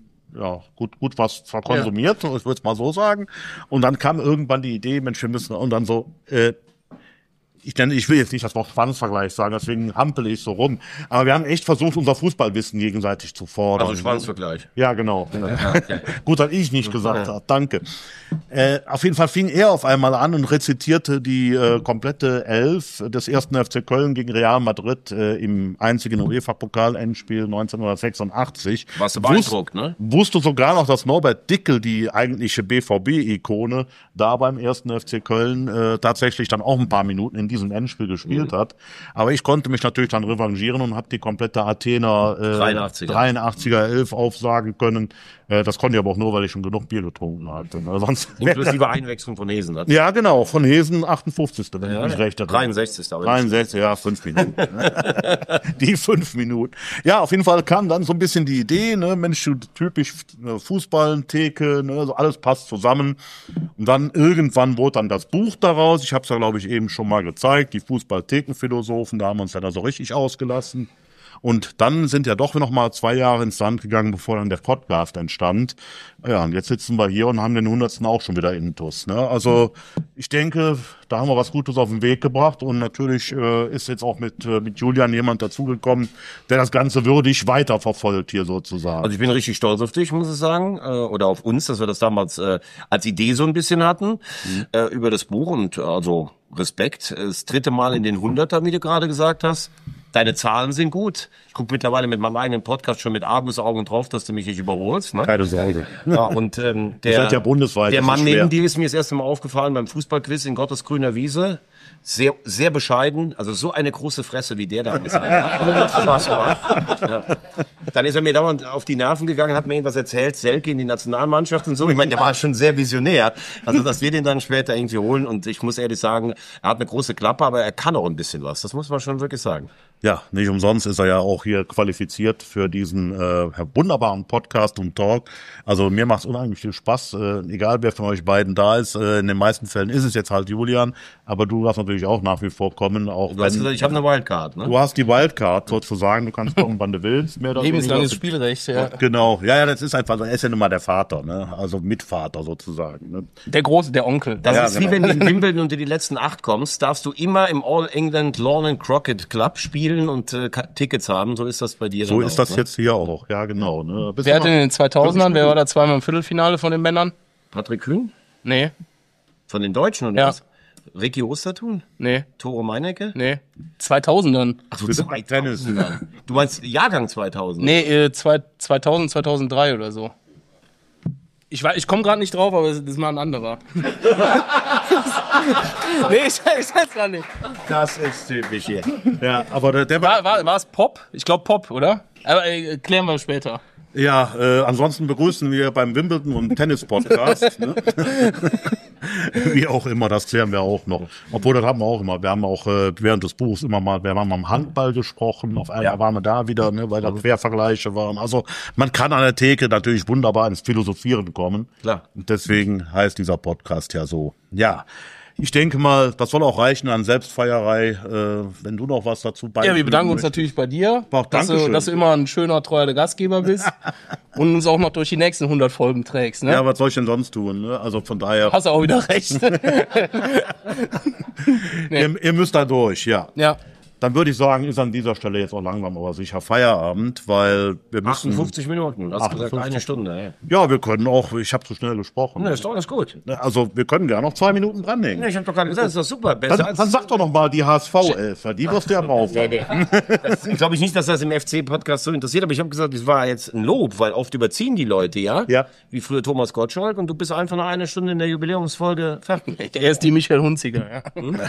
gut was verkonsumiert, ich würde es mal so sagen. Und dann kam irgendwann die Idee, Mensch, wir müssen, und dann so, ich will jetzt nicht das Wort Schwanzvergleich sagen, deswegen hampel ich so rum. Aber wir haben echt versucht, unser Fußballwissen gegenseitig zu fordern. Also Schwanzvergleich. Ja, genau. Gut, dass ich nicht gesagt habe. Danke. Auf jeden Fall fing er auf einmal an und rezitierte die komplette Elf des 1. FC Köln gegen Real Madrid im einzigen UEFA-Pokal-Endspiel 1986. Warst du beeindruckt, ne? Wusste sogar noch, dass Norbert Dickel, die eigentliche BVB-Ikone, da beim 1. FC Köln tatsächlich dann auch ein paar Minuten in diesem Endspiel gespielt hat. Aber ich konnte mich natürlich dann revanchieren und habe die komplette Athener 83er 11 aufsagen können. Das konnte ich aber auch nur, weil ich schon genug Bier getrunken hatte. Sonst Inklusive Einwechslung von Hesen. ja, genau, von Hesen 58. Wenn ich mich recht hatte. 63. Aber 63, ja, 5 Minuten. Die 5 Minuten. Ja, auf jeden Fall kam dann so ein bisschen die Idee, ne, Mensch, typisch Fußball, Theke, ne, so alles passt zusammen. Und dann irgendwann wurde dann das Buch daraus. Ich habe es ja, glaube ich, eben schon mal gezeigt, die Fußball-Theken-Philosophen, da haben wir uns ja da so richtig ausgelassen. Und dann sind ja doch noch mal 2 Jahre ins Land gegangen, bevor dann der Podcast entstand. Ja, und jetzt sitzen wir hier und haben den 100. auch schon wieder intus. Ne? Also ich denke, da haben wir was Gutes auf den Weg gebracht. Und natürlich ist jetzt auch mit Julian jemand dazugekommen, der das Ganze würdig weiterverfolgt hier sozusagen. Also ich bin richtig stolz auf dich, muss ich sagen, oder auf uns, dass wir das damals als Idee so ein bisschen hatten über das Buch und also Respekt. Das 3. Mal in den 100er, wie du gerade gesagt hast. Deine Zahlen sind gut. Ich gucke mittlerweile mit meinem eigenen Podcast schon mit Argusaugen drauf, dass du mich nicht überholst. Ne? Keine Sorge. Ja, und der, ja bundesweit, der Mann schwer. neben dir ist mir das erste Mal aufgefallen beim Fußballquiz in Gottes grüner Wiese. Sehr, sehr bescheiden. Also so eine große Fresse wie der da ist. Ja. Dann ist er mir dauernd auf die Nerven gegangen, hat mir irgendwas erzählt, Selke in die Nationalmannschaft und so. Ich meine, der war schon sehr visionär. Also, dass wir den dann später irgendwie holen. Und ich muss ehrlich sagen, er hat eine große Klappe, aber er kann auch ein bisschen was. Das muss man schon wirklich sagen. Ja, nicht umsonst ist er ja auch hier qualifiziert für diesen wunderbaren Podcast und Talk. Also mir macht es unheimlich viel Spaß, egal wer von euch beiden da ist. In den meisten Fällen ist es jetzt halt Julian, aber du darfst natürlich auch nach wie vor kommen. Auch Du hast gesagt, ich habe eine Wildcard, ne? Du hast die Wildcard sozusagen, du kannst kommen, wann du willst. Mehr oder Lebenslanges weniger. Spielrecht, ja. Genau, ja, das ist einfach, er ist ja nun mal der Vater, ne? Also Mitvater sozusagen. Ne? Der Große, der Onkel. Das Ja, ist genau. wie wenn du in Wimbledon unter die letzten 8 kommst, darfst du immer im All England Lawn and Crockett Club spielen und Tickets haben. So ist das bei dir. So dann ist auch, das ne? jetzt hier auch, ja genau. Ne? Bist Wer du hat in den 2000ern, wer war da zweimal im Viertelfinale von den Männern? Patrick Kühn? Nee, Von den Deutschen oder Ja. was? Ricky Ostertun? nee, Tore Meinecke? nee. 2000ern. Ach so, Bitte? 2000. Tennis. Du meinst Jahrgang 2000? Nee, 2000, 2003 oder so. Ich komme gerade nicht drauf, aber das ist mal ein anderer. Nee, ich weiß gar nicht. Das ist typisch hier. Ja, aber der war War es Pop? Ich glaube Pop, oder? Aber klären wir später. ja, ansonsten begrüßen wir beim Wimbledon und Tennis-Podcast. Ne? Wie auch immer, das klären wir auch noch. Obwohl, das haben wir auch immer. Wir haben auch während des Buchs immer mal, wir haben am Handball gesprochen. Auf einmal waren wir da wieder, ne, weil da Quervergleiche waren. Also man kann an der Theke natürlich wunderbar ins Philosophieren kommen. Klar. Und deswegen heißt dieser Podcast ja so. Ja. Ich denke mal, das soll auch reichen an Selbstfeierei, wenn du noch was dazu beifügen Ja, wir bedanken uns möchtest. natürlich bei dir, Ach, dass Dankeschön. du immer ein schöner, treuer Gastgeber bist und uns auch noch durch die nächsten 100 Folgen trägst. Ne? Ja, was soll ich denn sonst tun? Ne? Also von daher, Hast du auch wieder recht. ihr müsst da durch, ja. Ja. Dann würde ich sagen, ist an dieser Stelle jetzt auch langsam aber sicher Feierabend, weil wir müssen... 58 Minuten, du hast gesagt 58. eine Stunde. Ja, wir können auch, ich habe zu schnell gesprochen. Ja, ist doch alles gut. Also wir können gerne noch 2 Minuten dranhängen. Ja, ich habe doch gerade gesagt, das ist doch super. Besser Dann sag doch noch mal die HSV-Elfer, die wirst du ja drauf. Ich glaube nicht, dass das im FC-Podcast so interessiert, aber ich habe gesagt, das war jetzt ein Lob, weil oft überziehen die Leute, ja? Ja. Wie früher Thomas Gottschalk und du bist einfach nach einer Stunde in der Jubiläumsfolge fertig. Er ist die Michael Hunziger. Ja.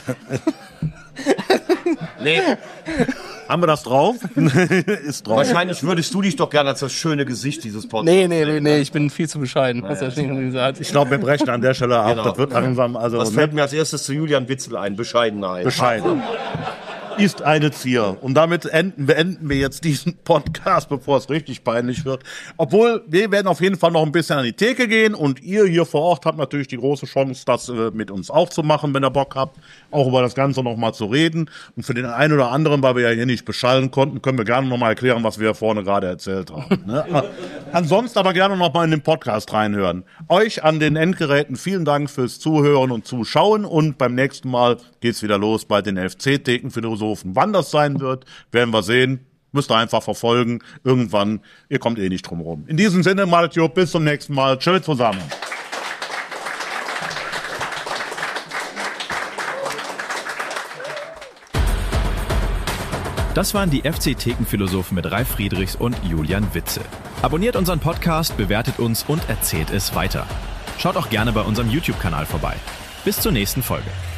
Nee, Haben wir das drauf? Ist drauf. wahrscheinlich würdest du dich doch gerne als das schöne Gesicht dieses Podcasts. Nee, ich bin viel zu bescheiden. Hast du ja schon gesagt. Ich glaube, wir brechen an der Stelle ab. Genau. Das wird langsam, also Was fällt mir als erstes zu Julian Witzel ein? Bescheidenheit. bescheiden. Ist eine Zier. Und damit beenden wir jetzt diesen Podcast, bevor es richtig peinlich wird. Obwohl, wir werden auf jeden Fall noch ein bisschen an die Theke gehen und ihr hier vor Ort habt natürlich die große Chance, das mit uns auch zu machen, wenn ihr Bock habt, auch über das Ganze noch mal zu reden. Und für den einen oder anderen, weil wir ja hier nicht beschallen konnten, können wir gerne noch mal erklären, was wir vorne gerade erzählt haben. Ne? Ansonsten aber gerne noch mal in den Podcast reinhören. Euch an den Endgeräten vielen Dank fürs Zuhören und Zuschauen und beim nächsten Mal geht's wieder los bei den FC-Theken-Philosophen. Wann das sein wird, werden wir sehen. Müsst ihr einfach verfolgen. Irgendwann, ihr kommt eh nicht drum rum. In diesem Sinne, malet Job, bis zum nächsten Mal. Tschüss zusammen. Das waren die FC-Theken-Philosophen mit Ralf Friedrichs und Julian Witzel. Abonniert unseren Podcast, bewertet uns und erzählt es weiter. Schaut auch gerne bei unserem YouTube-Kanal vorbei. Bis zur nächsten Folge.